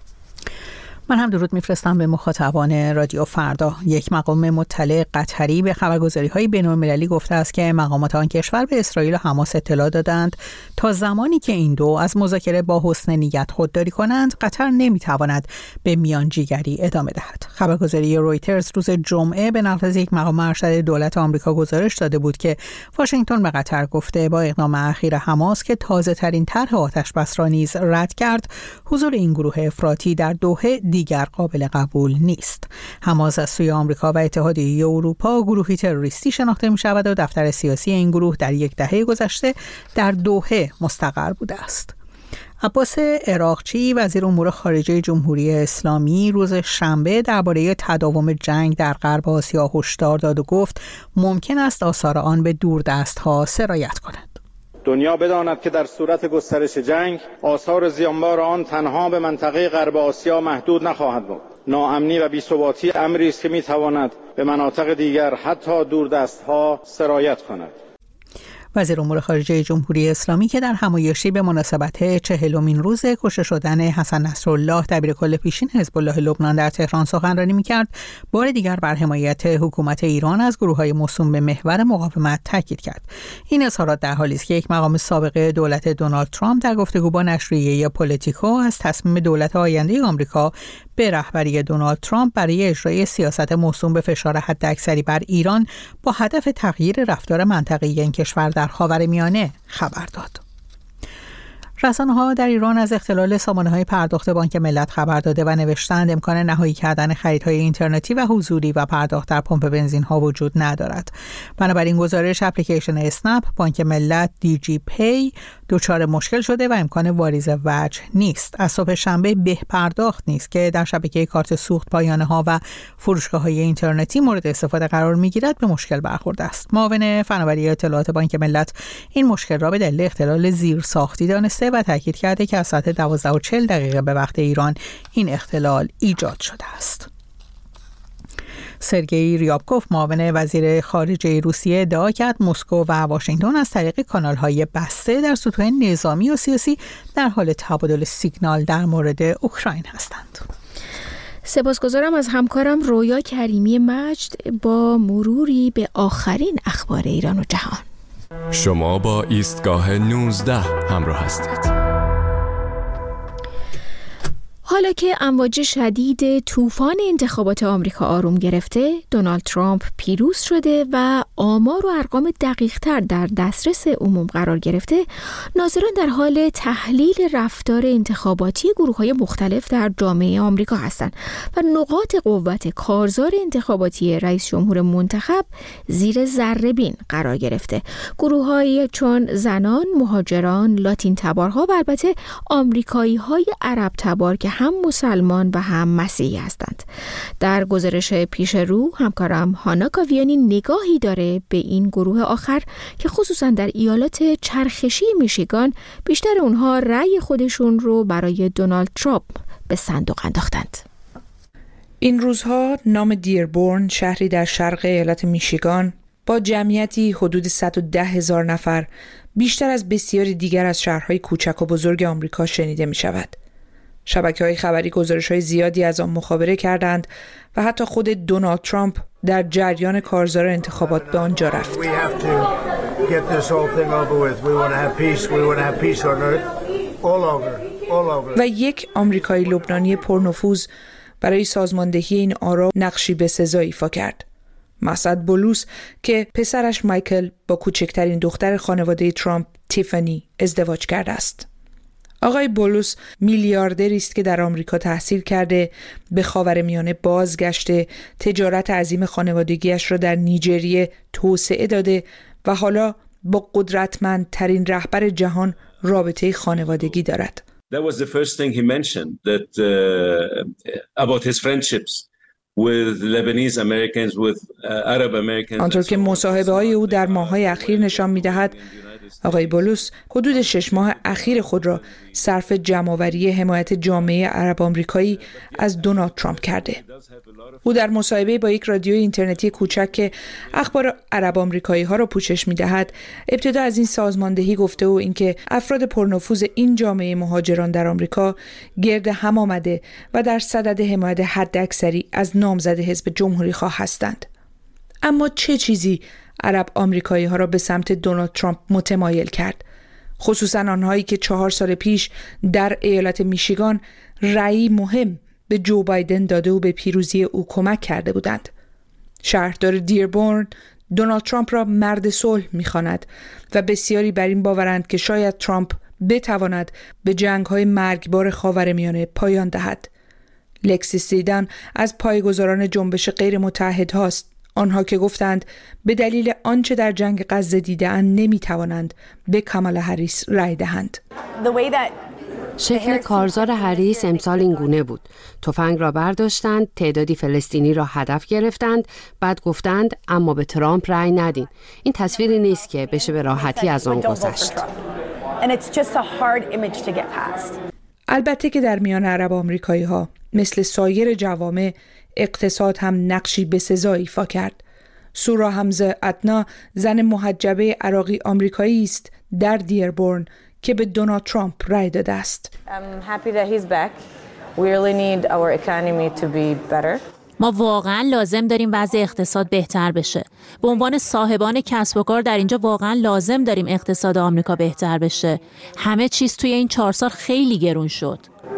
من هم درود میفرستم به مخاطبان رادیو فردا. یک مقام مطلع قطری به خبرگزاری‌های بین‌المللی گفته است که مقامات آن کشور به اسرائیل و حماس اطلاع دادند تا زمانی که این دو از مذاکره با حسن نیت خودداری کنند، قطر نمیتواند به میانجیگری ادامه دهد. خبرگزاری رویترز روز جمعه به نقل از یک مقام ارشد دولت آمریکا گزارش داده بود که واشنگتن به قطر گفته با اقدام اخیر حماس که تازه‌ترین طرح آتش‌بس را نیز رد کرد، حضور این گروه افراطی در دوحه دیگر قابل قبول نیست. حماس از سوی آمریکا و اتحادیه اروپا گروهی تروریستی شناخته می شود و دفتر سیاسی این گروه در یک دهه گذشته در دوحه مستقر بوده است. عباس عراقچی وزیر امور خارجه جمهوری اسلامی روز شنبه درباره تداوم جنگ در غرب آسیا هشدار داد و گفت ممکن است آثار آن به دوردست‌ها سرایت کند. دنیا بداند که در صورت گسترش جنگ آثار زیانبار آن تنها به منطقه غرب آسیا محدود نخواهد بود. ناامنی و بی‌ثباتی امری است که می‌تواند به مناطق دیگر حتی دوردست‌ها سرایت کند. وزیر امور خارجه جمهوری اسلامی که در همایشی به مناسبت چهلمین روز کشته شدن حسن نصرالله دبیرکل پیشین حزب الله لبنان در تهران سخنرانی می‌کرد، بار دیگر بر حمایت حکومت ایران از گروه‌های موسوم به محور مقاومت تاکید کرد. این اظهارات در حالی است که یک مقام سابق دولت دونالد ترامپ در گفتگو با نشریه پولیتیکو از تصمیم دولت آینده آمریکا به رهبری دونالد ترامپ برای اجرای سیاست موسوم به فشار حداکثری بر ایران با هدف تغییر رفتار منطقه‌ای این کشور در خاورمیانه خبر داد. رسانه‌ها در ایران از اختلال سامانه‌های پرداخت بانک ملت خبر داده و نوشتند امکان نهایی کردن خریدهای اینترنتی و حضوری و پرداخت در پمپ بنزین‌ها وجود ندارد. بنابراین گزارش اپلیکیشن اسنپ بانک ملت دی جی پی دچار مشکل شده و امکان واریز وجه نیست. از صبح شنبه به پرداخت نیست که در شبکه کارت سوخت پایانه‌ها و فروشگاه‌های اینترنتی مورد استفاده قرار می‌گیرد به مشکل برخورده است. معاون فناوری اطلاعات بانک ملت این مشکل را به دلیل اختلال زیرساختی دانسته و تاکید کرده که از ساعت دوازده و چهل دقیقه به وقت ایران این اختلال ایجاد شده است. سرگئی ریابکوف معاون وزیر خارجه روسیه ادعا کرد مسکو و واشنگتن از طریق کانال‌های بسته در سطوح نظامی و سیاسی در حال تبادل سیگنال در مورد اوکراین هستند. سپاسگزارم از همکارم رویا کریمی مجد با مروری به آخرین اخبار ایران و جهان. شما با ایستگاه نوزده همراه هستید. حالا که امواج شدید طوفان انتخابات آمریکا آروم گرفته، دونالد ترامپ پیروز شده و آمار و ارقام دقیق‌تر در دسترس عموم قرار گرفته، ناظران در حال تحلیل رفتار انتخاباتی گروه‌های مختلف در جامعه آمریکا هستند و نقاط قوت کارزار انتخاباتی رئیس جمهور منتخب زیر ذره‌بین قرار گرفته. گروه‌هایی چون زنان، مهاجران، لاتین تبارها و البته آمریکایی‌های عرب تبار که هم مسلمان و هم مسیحی هستند. در گزارش پیش رو همکارم هانا کاویانی نگاهی داره به این گروه آخر که خصوصا در ایالات چرخشی میشیگان بیشتر اونها رأی خودشون رو برای دونالد ترامپ به صندوق انداختند. این روزها نام دیربورن، شهری در شرق ایالت میشیگان با جمعیتی حدود صد و ده هزار نفر، بیشتر از بسیاری دیگر از شهرهای کوچک و بزرگ آمریکا شنیده می شود. شبکه‌های خبری گزارش‌های زیادی از آن مخابره کردند و حتی خود دونالد ترامپ در جریان کارزار انتخابات به آنجا رفت. و یک آمریکایی لبنانی پرنفوذ برای سازماندهی این آرا نقشی بسزا ایفا کرد. مسعد بولوس که پسرش مایکل با کوچکترین دختر خانواده ترامپ تیفانی ازدواج کرده است. آقای بولوس میلیاردری است که در آمریکا تحصیل کرده، به خاورمیانه بازگشته، تجارت عظیم خانوادگیش را در نیجریه توسعه داده و حالا با قدرتمندترین رهبر جهان رابطه خانوادگی دارد. That was the first thing he mentioned that uh, about his friendships with Lebanese Americans, with uh, Arab Americans. آنطور که مصاحبه های او در ماه‌های اخیر نشان می‌دهد، آقای بولوس حدود شش ماه اخیر خود را صرف جمع‌آوری حمایت جامعه عرب آمریکایی از دونالد ترامپ کرده. او در مصاحبه با یک رادیو اینترنتی کوچک که اخبار عرب آمریکایی ها را پوشش می‌دهد، ابتدا از این سازماندهی گفته و اینکه افراد پرنفوذ این جامعه مهاجران در آمریکا گرد هم آمده و در صدد حمایت حداکثری از نامزد حزب جمهوری‌خواه هستند. اما چه چیزی عرب آمریکایی ها را به سمت دونالد ترامپ متمایل کرد؟ خصوصا آنهایی که چهار سال پیش در ایالت میشیگان رأی مهم به جو بایدن داده و به پیروزی او کمک کرده بودند. شهردار دیربورن دونالد ترامپ را مرد صلح می‌خواند و بسیاری بر این باورند که شاید ترامپ بتواند به جنگ‌های مرگبار خاورمیانه پایان دهد. لکسی سیدان از پایه‌گذاران جنبش غیر متحد هاست. آنها که گفتند به دلیل آنچه در جنگ غزه دیده‌اند نمی‌توانند به کامالا هریس رأی دهند. شکل کارزار هریس امسال این گونه بود. تفنگ را برداشتند، تعدادی فلسطینی را هدف گرفتند، بعد گفتند اما به ترامپ رأی ندین. این تصویری نیست که بشه به راحتی از آن گذشت. البته که در میان عرب آمریکایی ها مثل سایر جوامع اقتصاد هم نقشی بسزا ایفا کرد. سورا حمزه عدنا زن محجبه عراقی آمریکایی است در دیربورن که به دونالد ترامپ رای داده است. ما واقعا لازم داریم وضع اقتصاد بهتر بشه. به عنوان صاحبان کسب و کار در اینجا واقعا لازم داریم اقتصاد آمریکا بهتر بشه. همه چیز توی این چهار سال خیلی گرون شد.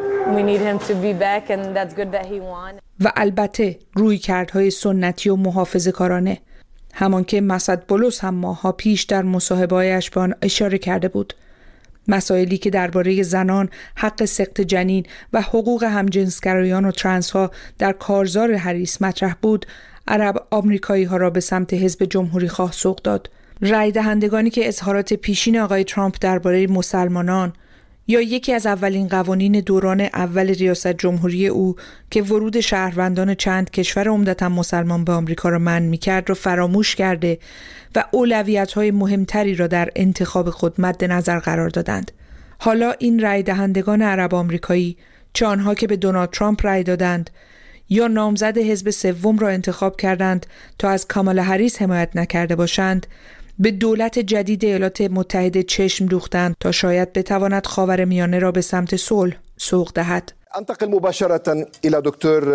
و البته رویکردهای سنتی و محافظه‌کارانه، همان که مسعد بولوس هم ماه‌ها پیش در مصاحبه‌هایش به آن اشاره کرده بود. مسائلی که درباره زنان، حق سقط جنین و حقوق همجنسگرایان و ترنس‌ها در کارزار هریس مطرح بود، عرب آمریکایی ها را به سمت حزب جمهوری خواه سوق داد. رای دهندگانی که اظهارات پیشین آقای ترامپ درباره مسلمانان یا یکی از اولین قوانین دوران اول ریاست جمهوری او که ورود شهروندان چند کشور عمدتاً مسلمان به آمریکا را منع می‌کرد را فراموش کرده و اولویت‌های مهمتری را در انتخاب خود مد نظر قرار دادند. حالا این رای دهندگان عرب آمریکایی، چه آنها که به دونالد ترامپ رای دادند یا نامزد حزب سوم را انتخاب کردند تا از کامالا هریس حمایت نکرده باشند، به دولت جدید ایالات متحده چشم دوختند تا شاید بتواند خاورمیانه را به سمت صلح سوق دهد. انتقل مباشرة الى دکتر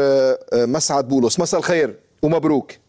مسعد بولوس. مساء الخير و مبروک.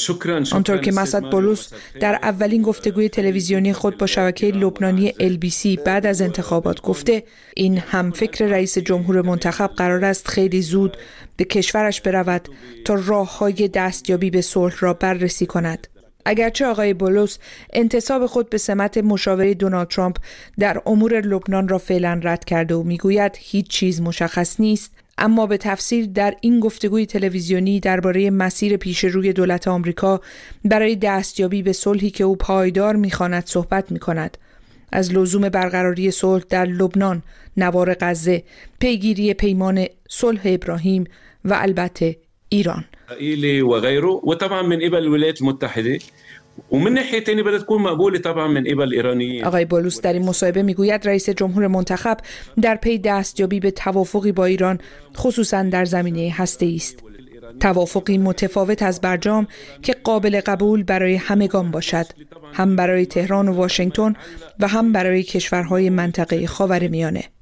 آنطور که مسعد بولوس در اولین گفتگوی تلویزیونی خود با شبکه لبنانی ال بی سی بعد از انتخابات گفته، این هم فکر رئیس جمهور منتخب قرار است خیلی زود به کشورش برود تا راه‌های دستیابی به صلح را بررسی کند. اگرچه آقای بولوس انتصاب خود به سمت مشاوره دونالد ترامپ در امور لبنان را فعلا رد کرده و میگوید هیچ چیز مشخص نیست، اما به تفصیل در این گفتگوی تلویزیونی درباره مسیر پیش روی دولت آمریکا برای دستیابی به صلحی که او پایدار می‌خواند صحبت می‌کند. از لزوم برقراری صلح در لبنان، نوار غزه، پیگیری پیمان صلح ابراهیم و البته ایران. إسرائيلي وغيره وطبعا من قبل الولايات المتحدة ومن ناحية تانية بدها تكون مقبولة طبعا من قبل الإيرانيين. آقای بولوس در این مصاحبه میگوید رئیس جمهور منتخب در پی دستیابی به توافقی با ایران خصوصا در زمینه هسته‌ای است. توافقی متفاوت از برجام که قابل قبول برای همگان باشد، هم برای تهران و واشنگتن و هم برای کشورهای منطقه خاورمیانه.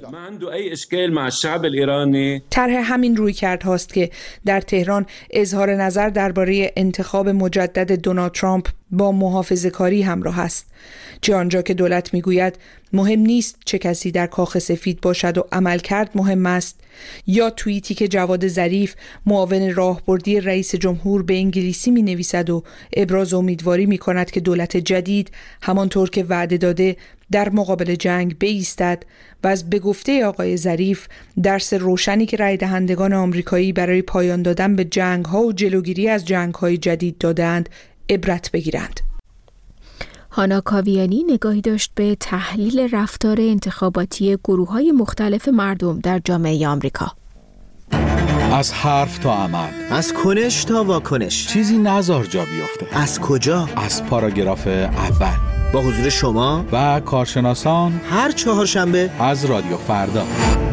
طرح همین رویکرد هاست که در تهران اظهار نظر درباره انتخاب مجدد دونالد ترامپ با محافظه‌کاری همراه است. چه آنجا که دولت میگوید مهم نیست چه کسی در کاخ سفید باشد و عملکرد مهم است، یا توییتی که جواد ظریف معاون راهبردی رئیس جمهور به انگلیسی می نویسد و ابراز امیدواری می کند که دولت جدید همانطور که وعده داده در مقابل جنگ بایستد و از به گفته آقای ظریف درس روشنی که رای دهندگان آمریکایی برای پایان دادن به جنگ‌ها و جلوگیری از جنگ‌های جدید دادند عبرت بگیرند. هانا کاویانی نگاهی داشت به تحلیل رفتار انتخاباتی گروه‌های مختلف مردم در جامعه آمریکا. از حرف تا عمل، از کنش تا واکنش، چیزی نذار جا بیفته. از کجا؟ از پاراگراف اول با حضور شما و کارشناسان هر چهارشنبه از رادیو فردا.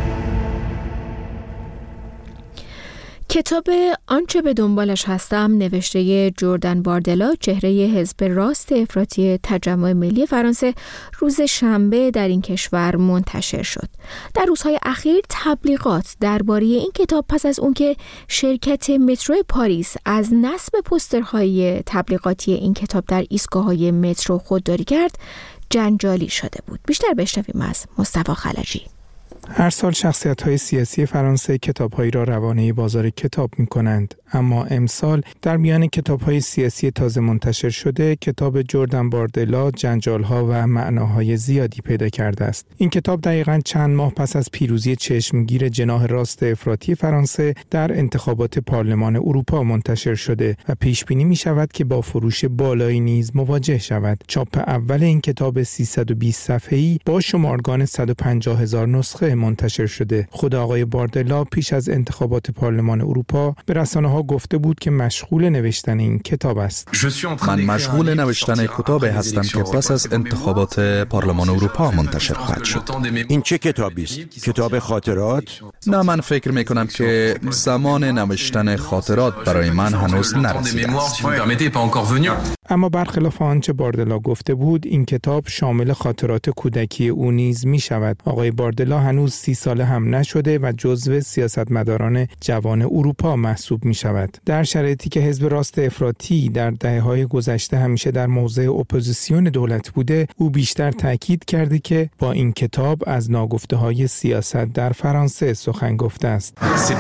کتاب آنچه به دنبالش هستم نوشته جردن باردلا، چهره حزب راست افراطی تجمع ملی فرانسه، روز شنبه در این کشور منتشر شد. در روزهای اخیر تبلیغات درباره این کتاب پس از اون که شرکت مترو پاریس از نصب پوسترهای تبلیغاتی این کتاب در ایستگاه‌های مترو خودداری کرد، جنجالی شده بود. بیشتر بشنویم از مصطفی خلجی. هر سال شخصیت‌های سیاسی فرانسه کتاب‌هایی را روانه بازار کتاب می‌کنند، اما امسال در میان کتاب‌های سیاسی تازه منتشر شده، کتاب جردن باردلا جنجال‌ها و معناهای زیادی پیدا کرده است. این کتاب دقیقاً چند ماه پس از پیروزی چشمگیر جناح راست افراطی فرانسه در انتخابات پارلمان اروپا منتشر شده و پیش بینی می‌شود که با فروش بالایی نیز مواجه شود. چاپ اول این کتاب سیصد و بیست صفحه‌ای با شمارگان صد و پنجاه هزار نسخه منتشر شده. خود آقای باردلا پیش از انتخابات پارلمان اروپا به رسانه‌ها گفته بود که مشغول نوشتن این کتاب است. من مشغول نوشتن کتابی هستم که پس از انتخابات پارلمان اروپا منتشر خواهد شد. این چه کتابی است؟ کتاب خاطرات؟ نه، من فکر می کنم که زمان نوشتن خاطرات برای من هنوز نرسیده است. اما برخلاف آنچه باردلا گفته بود، این کتاب شامل خاطرات کودکی او نیز می شود. آقای باردلا هنوز سی ساله هم نشده و جزو سیاستمداران جوان اروپا محسوب می شود. در شرایطی که حزب راست افراطی در دهه‌های گذشته همیشه در موضع اپوزیسیون دولت بوده، او بیشتر تاکید کرده که با این کتاب از ناگفته‌های سیاست در فرانسه سخن گفته است.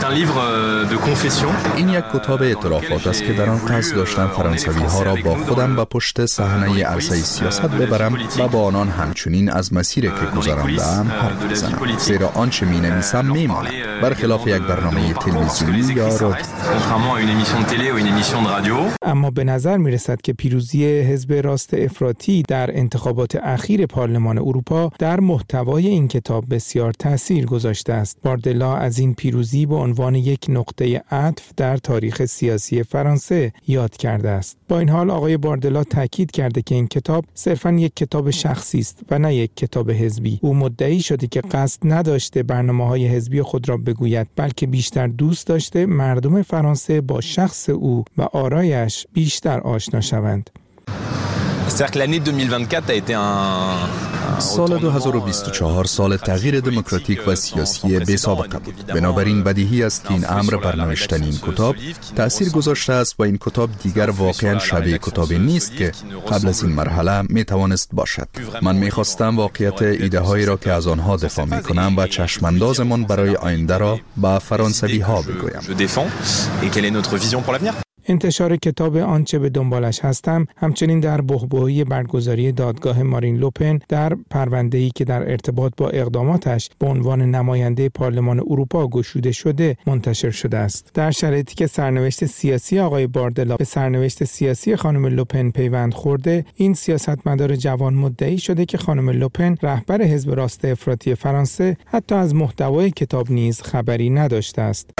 این یک کتاب اعترافات است که در آن قصد داشتم فرانسوی‌ها را با خودم به پشت صحنه عرصه سیاست ببرم و با آنان همچنین از مسیری که گذرانده‌ام حرف بزنم. زیرا آنچه می نویسم می ماند، برخلاف یک برنامه تلویزیونی یا رادیو. اما به نظر می رسد که پیروزی حزب راست افراطی در انتخابات اخیر پارلمان اروپا در محتوای این کتاب بسیار تأثیر گذاشته است. باردلا از این پیروزی به عنوان یک نقطه عطف در تاریخ سیاسی فرانسه یاد کرده است. با این حال آقای باردلا تاکید کرده که این کتاب صرفاً یک کتاب شخصی است و نه یک کتاب حزبی. او مدعی شده که قصد نداشته برنامه‌های حزبی خود را بگوید، بلکه بیشتر دوست داشته مردم فرانسه با شخص او و آرایش بیشتر آشنا شوند. سال دو هزار و بیست و چهار سال تغییر دموکراتیک و سیاسی بی سابقه بود. بنابراین بدیهی است که این امر بر نوشتن این کتاب تأثیر گذاشته است و این کتاب دیگر واقعا شبیه کتابی نیست که قبل از این مرحله می توانست باشد. من می خواستم واقعیت ایده هایی را که از آنها دفاع می کنم و چشماندازمان برای آینده را با فرانسوی ها بگویم. انتشار کتاب آنچه به دنبالش هستم همچنین در بحبوحی برگزاری دادگاه مارین لوپن در پرونده‌ای که در ارتباط با اقداماتش به عنوان نماینده پارلمان اروپا گشوده شده منتشر شده است. در شرایطی که سرنوشت سیاسی آقای باردلا به سرنوشت سیاسی خانم لوپن پیوند خورده، این سیاستمدار جوان مدعی شده که خانم لوپن رهبر حزب راست افراطی فرانسه حتی از محتوای کتاب نیز خبری نداشته است.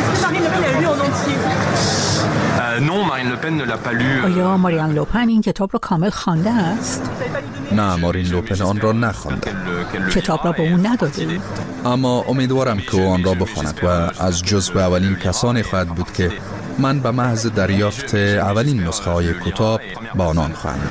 آیا مارین لوپن این کتاب را کامل خوانده است؟ نه، مارین لوپن آن را نخوانده. کتاب را به او نداده؟ اما امیدوارم که او آن را بخواند و از جزو اولین کسانی خواهد بود که من به محض دریافت اولین نسخه های کتاب با آنان خواهم.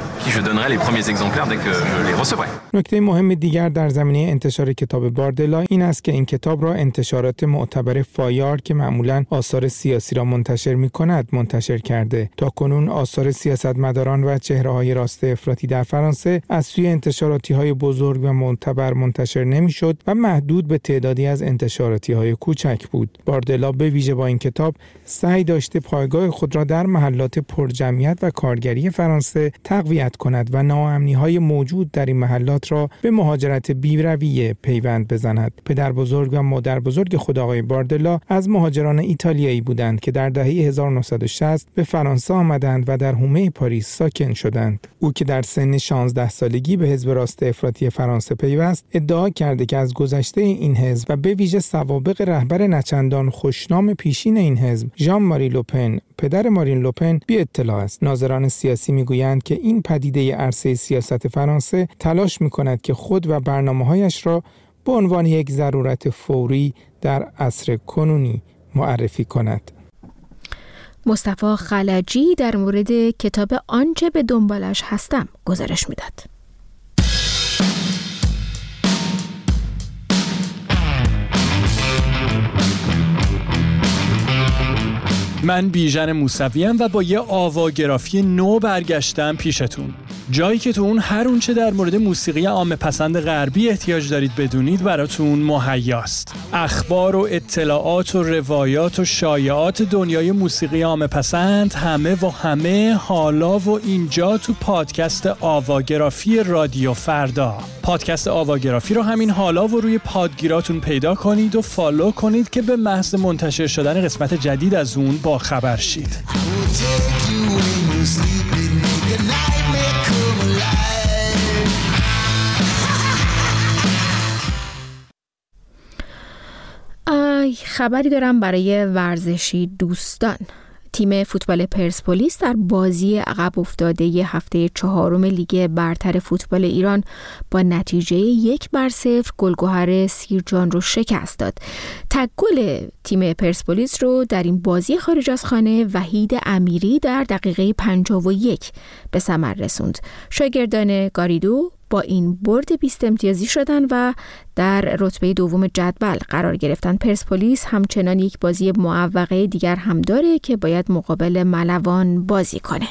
نکته مهم دیگر در زمینه انتشار کتاب باردلا این است که این کتاب را انتشارات معتبر فایار که معمولاً آثار سیاسی را منتشر می کند منتشر کرده. تا کنون آثار سیاستمداران و چهره‌های راست افراطی در فرانسه از سوی انتشاراتی های بزرگ و معتبر منتشر نمی شد و محدود به تعدادی از انتشاراتی های کوچک بود. باردلا به ویژه با این کتاب سعی داشته پایگاه خود را در محلات پرجمعیت و کارگری فرانسه تقویت کند و ناامنی‌های موجود در این محلات را به مهاجرت بی‌رویه پیوند بزند. پدر بزرگ و مادر بزرگ خود آقای باردلا از مهاجران ایتالیایی بودند که در دهه هزار و نهصد و شصت به فرانسه آمدند و در حومه پاریس ساکن شدند. او که در سن شانزده سالگی به حزب راست افراطی فرانسه پیوست، ادعا کرده که از گذشته این حزب و به ویژه سوابق رهبر نچندان خوشنام پیشین این حزب ژان ماری لوپن، پدر مارین لوپن، بی اطلاع است. ناظران سیاسی میگویند که این پدیده عرصه سیاست فرانسه تلاش میکند که خود و برنامه‌هایش را به عنوان یک ضرورت فوری در عصر کنونی معرفی کند. مصطفی خلجی در مورد کتاب آنچه به دنبالش هستم گزارش میداد. من بیژن موسویم و با یه آواگرافی نو برگشتم پیشتون. جایی که تو اون هر اونچه در مورد موسیقی عامه پسند غربی احتیاج دارید بدونید براتون مهیاست. اخبار و اطلاعات و روایات و شایعات دنیای موسیقی عامه پسند همه و همه حالا و اینجا تو پادکست آواگرافی رادیو فردا. پادکست آواگرافی رو همین حالا و روی پادگیراتون پیدا کنید و فالو کنید که به محض منتشر شدن قسمت جدید از اون با خبر شید. خبری دارم برای ورزشی دوستان. تیم فوتبال پرسپولیس در بازی عقب افتاده ی هفته چهارم لیگ برتر فوتبال ایران با نتیجه یک بر صفر گلگهر سیرجان رو شکست داد. تک گل تیم پرسپولیس رو در این بازی خارج از خانه وحید امیری در دقیقه پنجاه و یک به ثمر رسوند. شاگردان گاریدو با این برد بیست امتیازی شدن و در رتبه دوم جدول قرار گرفتن. پرسپولیس همچنان یک بازی معوقه دیگر هم داره که باید مقابل ملوان بازی کنه.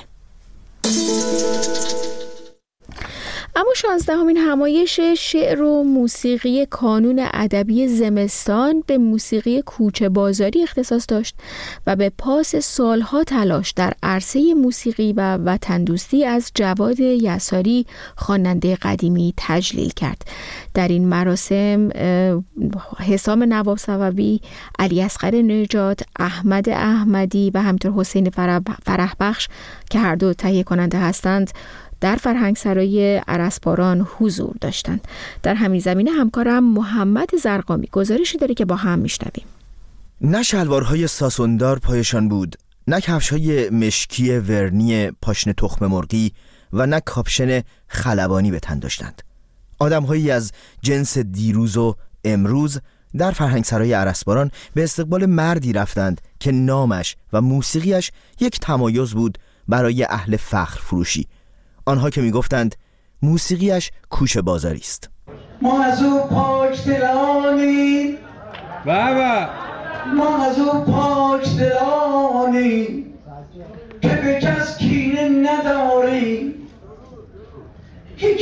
اما شانزدهمین همایش شعر و موسیقی کانون ادبی زمستان به موسیقی کوچه بازاری اختصاص داشت و به پاس سالها تلاش در عرصه موسیقی و وطن دوستی از جواد یساری خواننده قدیمی تجلیل کرد. در این مراسم حسام نواب صوابی، علی اصغر نجات، احمد احمدی و همینطور حسین فرح بخش که هر دو تهیه کننده هستند در فرهنگسرای ارسباران حضور داشتند. در همین زمینه همکارم محمد زرقامی گزارشی داره که با هم میشنویم. نه شلوارهای ساسوندار پایشان بود، نه کفش‌های مشکی ورنی پاشنه تخم مرغی و نه کاپشن خلبانی به تن داشتند. آدم‌هایی از جنس دیروز و امروز در فرهنگسرای ارسباران به استقبال مردی رفتند که نامش و موسیقیش یک تمایز بود برای اهل فخر فروشی. آنها که میگفتند موسیقیش کوچه بازاری است. ما از او پاک دلانی بابا ما از او پاک دلانی که به کس کینه نداری، هیچ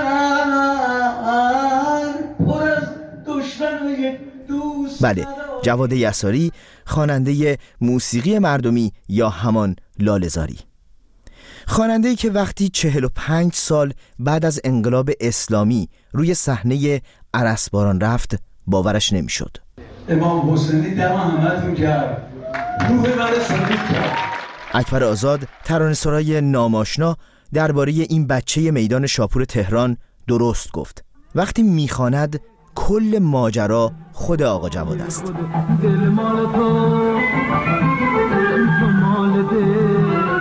شهر پر از دشمنی دوست. بله، جواد یساری خواننده موسیقی مردمی یا همان لاله‌زاری، خواننده‌ای که وقتی چهل و پنج سال بعد از انقلاب اسلامی روی صحنه ارسباران رفت باورش نمیشد. امام حسینی دم همتون کرد، روح من سفید کرد. اکبر آزاد ترانه‌سرای ناماشنا درباره این بچه میدان شاپور تهران درست گفت. وقتی میخواند کل ماجرا خود آقا جواد است. دل مال تو، دل تو مال دل.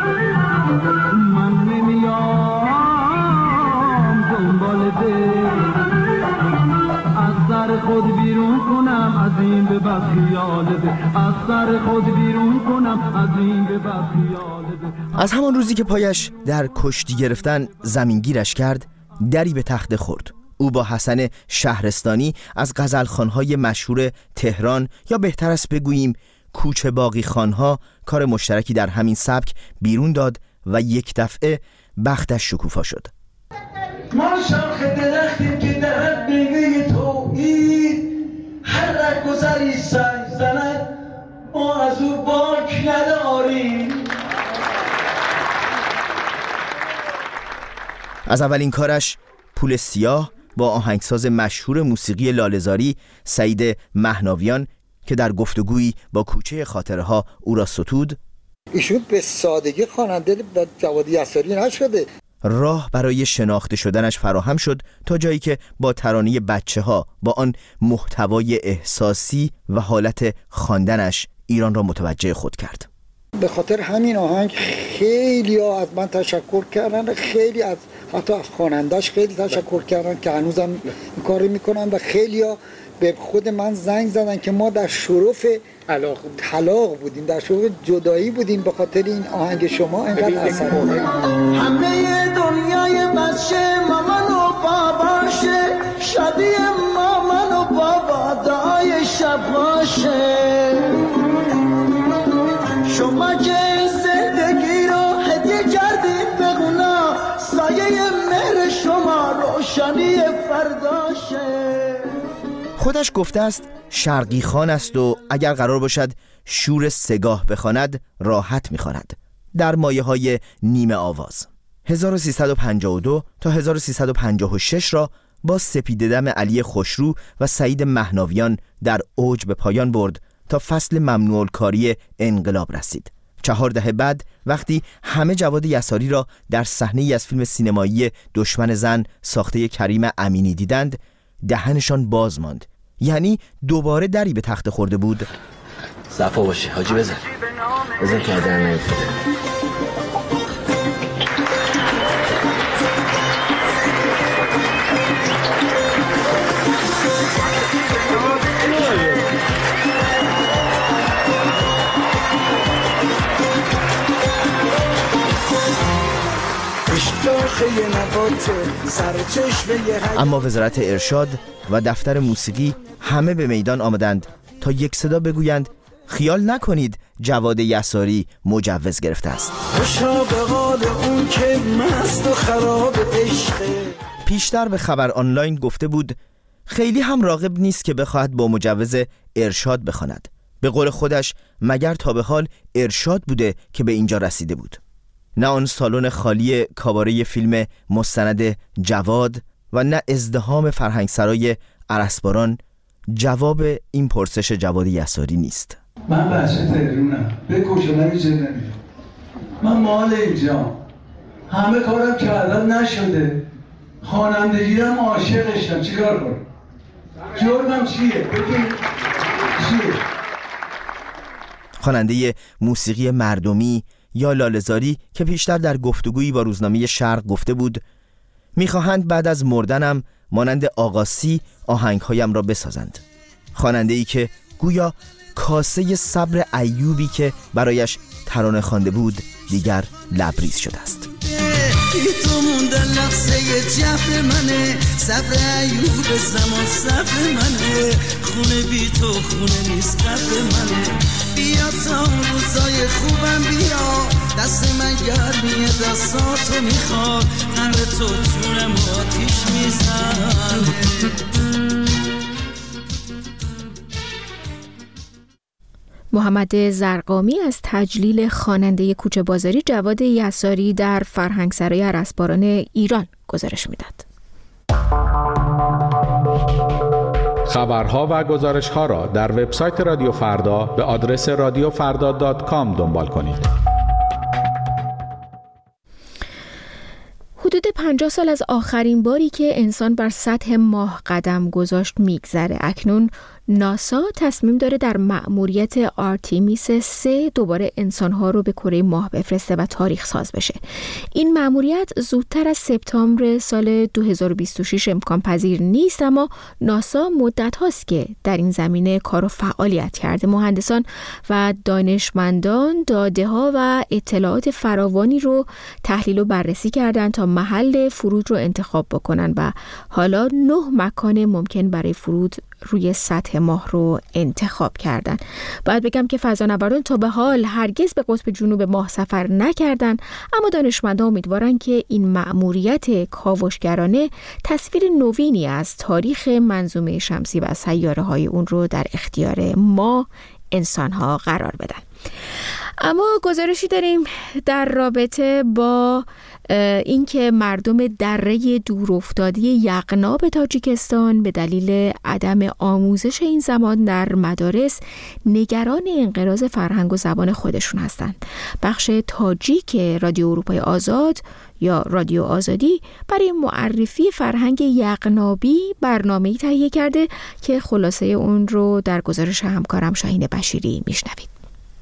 من نمیام دنبال دل، از سر خود خود بیرون کنم از این به بعد خیالته، از سر خود بیرون کنم از این به بعد خیالته. از همان روزی که پایش در کشتی گرفتن زمینگیرش کرد، دری به تخته خورد. او با حسن شهرستانی از غزلخوان‌های مشهور تهران، یا بهتر است بگوییم کوچه باقی خانها، کار مشترکی در همین سبک بیرون داد و یک دفعه بختش شکوفا شد. ما شاخ درختیم که درد میوه توحید، هر رهگذری سنگ زند ما از او باک نداریم. از اولین کارش پول سیاه با آهنگساز مشهور موسیقی لاله‌زاری سعید مهناویان که در گفتگویی با کوچه خاطره ها او را ستود، ایشون به سادگی خواننده جواد یساری نشده. راه برای شناخته شدنش فراهم شد تا جایی که با ترانه بچه ها با آن محتوای احساسی و حالت خواندنش ایران را متوجه خود کرد. به خاطر همین آهنگ خیلی ها از من تشکر کردن، خیلی از حتی از خواننده‌اش خیلی تشکر کردن که هنوزم این کاری میکنن و خیلی ها به خود من زنگ زدن که ما در شرف طلاق بودیم، در شرف جدایی بودیم به خاطر این آهنگ شما اینقدر اثر داره. همه دنیای بچه مامان و باباشه، شادی مامان و بابا دعای شباشه. شما که زندگی رو هدیه کردید به اونا، سایه مهر شما روشنی فرداشه. خودش گفته است شرقی خان است و اگر قرار باشد شور سگاه بخواند راحت میخواند. در مایه های نیمه آواز هزار و سیصد و پنجاه و دو تا هزار و سیصد و پنجاه و شش را با سپیده دم علی خوشرو و سعید مهناویان در اوج به پایان برد تا فصل ممنوع الکاری انقلاب رسید. چهار دهه بعد وقتی همه جواد یساری را در صحنه‌ای از فیلم سینمایی دشمن زن ساخته کریم امینی دیدند، دهنشان باز ماند. یعنی دوباره دری به تخته خورده بود. صفا باشی حاجی، بزن بزن که در نیفتاده. اما وزارت ارشاد و دفتر موسیقی همه به میدان آمدند تا یک صدا بگویند خیال نکنید جواد یساری مجوز گرفته است. پیشتر به خبر آنلاین گفته بود خیلی هم راغب نیست که بخواهد با مجوز ارشاد بخواند. به قول خودش مگر تا به حال ارشاد بوده که به اینجا رسیده بود؟ نه آن سالن خالی کاباره فیلم مستند جواد و نه ازدحام فرهنگسرای ارسباران جواب این پرسش جواد یساری نیست. من بچه تهرونم، بکشم نمیشه نمیشه، من مال اینجا، همه کارم کردم نشده، خوانندگیرم عاشقشم، چی کار کنم؟ جرمم چیه؟ بگید چیه؟ خواننده موسیقی مردمی یا لاله‌زاری که پیشتر در گفتگویی با روزنامه شرق گفته بود میخواهند بعد از مردنم مانند آقاسی آهنگهایم را بسازند. خواننده‌ای که گویا کاسه صبر ایوبی که برایش ترانه خوانده بود دیگر لبریز شده است. تو موندن لحظه جفت منه، صبر ایوب زمان صبر منه، خونه بی تو خونه نیست قبر منه، بیا تا اون روزای خوبم بیا، دست من گرمیه دستاتو میخواد، قرار تو جونم آتیش میزن. محمد زرقامی از تجلیل خواننده کوچه بازاری جواد یساری در فرهنگسرای ارسباران ایران گزارش میداد. خبرها و گزارش‌ها را در وبسایت رادیو فردا به آدرس رادیو فردا دات کام دنبال کنید. حدود پنجاه سال از آخرین باری که انسان بر سطح ماه قدم گذاشت میگذره. اکنون ناسا تصمیم داره در مأموریت آرتیمیس سه دوباره انسانها رو به کره ماه بفرسته و تاریخ ساز بشه. این مأموریت زودتر از سپتامبر سال دو هزار و بیست و شش امکان پذیر نیست، اما ناسا مدت هاست که در این زمینه کار و فعالیت کرده. مهندسان و دانشمندان داده ها و اطلاعات فراوانی رو تحلیل و بررسی کردن تا محل فرود رو انتخاب بکنن و حالا نه مکان ممکن برای فرود روی سطح ماه رو انتخاب کردن. باید بگم که فضانوردان تا به حال هرگز به قطب جنوب ماه سفر نکردن، اما دانشمندان امیدوارن که این مأموریت کاوشگرانه تصویر نوینی از تاریخ منظومه شمسی و سیاره های اون رو در اختیار ما انسان‌ها قرار بدن. اما گزارشی داریم در رابطه با اینکه مردم دره دورافتاده یغناب تاجیکستان به دلیل عدم آموزش این زبان در مدارس نگران انقراض فرهنگ و زبان خودشون هستند. بخش تاجیک رادیو اروپای آزاد یا رادیو آزادی برای معرفی فرهنگ یغنابی برنامه‌ای تهیه کرده که خلاصه اون رو در گزارش همکارم شاهین بشیری میشنوید.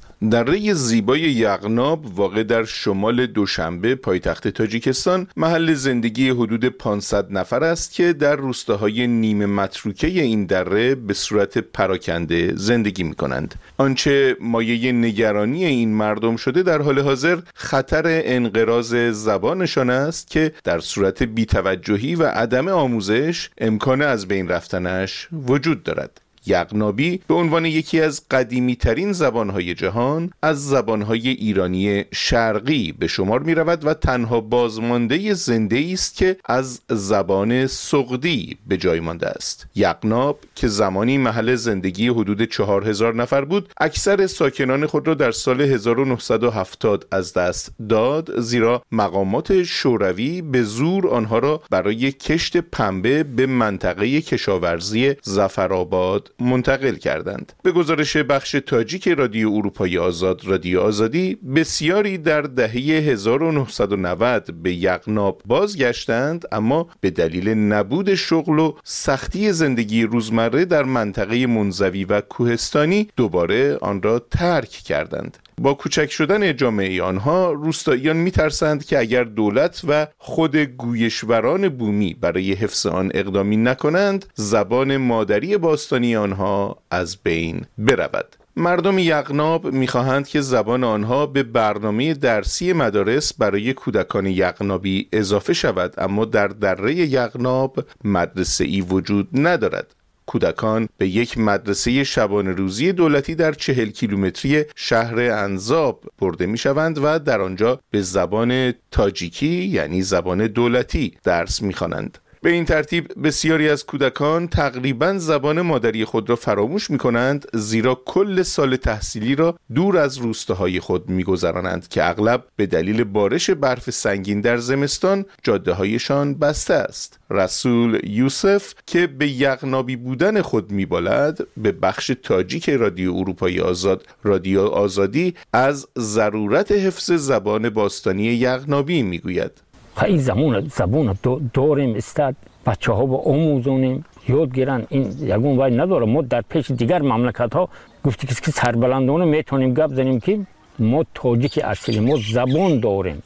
دره زیبای یغناب واقع در شمال دوشنبه پایتخت تاجیکستان محل زندگی حدود پانصد نفر است که در روستاهای نیمه متروکه این دره به صورت پراکنده زندگی می کنند. آنچه مایه نگرانی این مردم شده در حال حاضر خطر انقراض زبانشان است که در صورت بی‌توجهی و عدم آموزش امکان از بین رفتنش وجود دارد. یغنابی به عنوان یکی از قدیمی ترین زبانهای جهان از زبانهای ایرانی شرقی به شمار می رود و تنها بازمانده زنده است که از زبان سغدی به جای مانده است. یغناب که زمانی محل زندگی حدود چهار هزار نفر بود، اکثر ساکنان خود را در سال هزار و نهصد و هفتاد از دست داد، زیرا مقامات شوروی به زور آنها را برای کشت پنبه به منطقه کشاورزی ظفرآباد منتقل کردند. به گزارش بخش تاجیک رادیو اروپای آزاد رادیو آزادی، بسیاری در دهه هزار و نهصد و نود به یغناب بازگشتند، اما به دلیل نبود شغل و سختی زندگی روزمره در منطقه منزوی و کوهستانی دوباره آن را ترک کردند. با کوچک شدن جامعه آنها، روستاییان می‌ترسند که اگر دولت و خود گویشوران بومی برای حفظ آن اقدامی نکنند، زبان مادری باستانی آنها از بین برود. مردم یغناب می‌خواهند که زبان آنها به برنامه درسی مدارس برای کودکان یغنابی اضافه شود، اما در دره یغناب مدرسه‌ای وجود ندارد. کودکان به یک مدرسه شبانه روزی دولتی در چهل کیلومتری شهر انزاب برده می شوند و در آنجا به زبان تاجیکی یعنی زبان دولتی درس می خوانند. به این ترتیب بسیاری از کودکان تقریباً زبان مادری خود را فراموش می کنند، زیرا کل سال تحصیلی را دور از روستاهای خود می گذرانند که اغلب به دلیل بارش برف سنگین در زمستان جاده هایشان بسته است. رسول یوسف که به یغنابی بودن خود می بالد، به بخش تاجیک رادیو اروپای آزاد رادیو آزادی از ضرورت حفظ زبان باستانی یغنابی می گوید. این زبان زبان داریم استاد بچه ها با آموزونیم یاد گیرن، این یگون وای نداره. ما در پیش دیگر مملکت ها گفتی که سربلندانه میتونیم گپ زنیم که ما تاجیک اصلی، ما زبان داریم.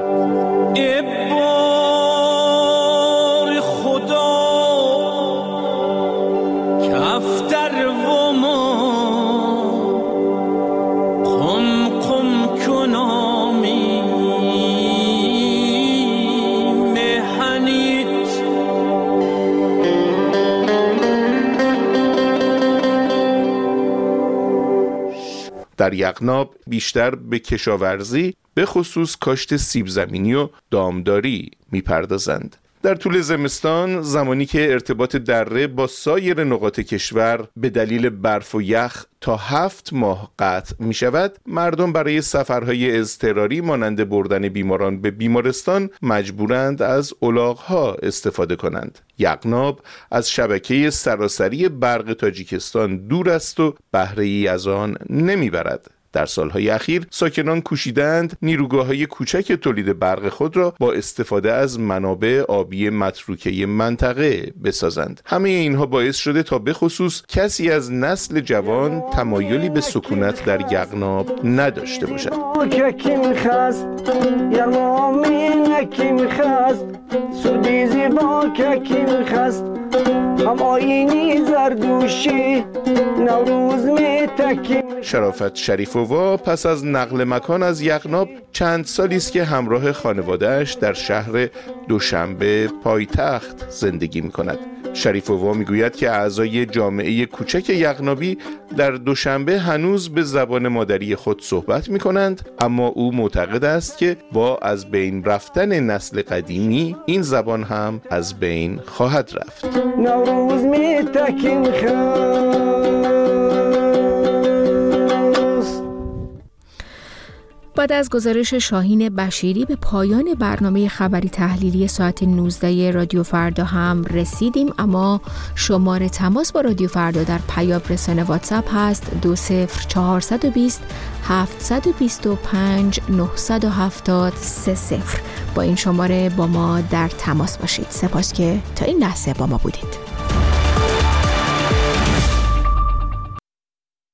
در یغناب بیشتر به کشاورزی، به خصوص کاشت سیب زمینی و دامداری میپردازند. در طول زمستان، زمانی که ارتباط دره با سایر نقاط کشور به دلیل برف و یخ تا هفت ماه قطع می شود، مردم برای سفرهای اضطراری مانند بردن بیماران به بیمارستان مجبورند از الاغ‌ها استفاده کنند. یغناب از شبکه سراسری برق تاجیکستان دور است و بهره‌ای از آن نمی برد. در سالهای اخیر ساکنان کوشیدند نیروگاه‌های کوچک تولید برق خود را با استفاده از منابع آبی متروکه منطقه بسازند. همه اینها باعث شده تا به خصوص کسی از نسل جوان تمایلی به سکونت در یغناب نداشته باشد. شرافت شریفووا پس از نقل مکان از یغناب چند سالی است که همراه خانواده‌اش در شهر دوشنبه پایتخت زندگی می‌کند. شریفووا میگوید که اعضای جامعه کوچک یغنابی در دوشنبه هنوز به زبان مادری خود صحبت می‌کنند، اما او معتقد است که با از بین رفتن نسل قدیمی این زبان هم از بین خواهد رفت. نوروز میتکیم بعد از گزارش شاهین بشیری به پایان برنامه خبری تحلیلی ساعت نوزده رادیو فردا هم رسیدیم، اما شماره تماس با رادیو فردا در پیام رسانه واتساپ هست دو صفر چهارصد و بیست هفتصد و بیست و پنج نهصد و هفتاد سه صفر. با این شماره با ما در تماس باشید. سپاس که تا این لحظه با ما بودید.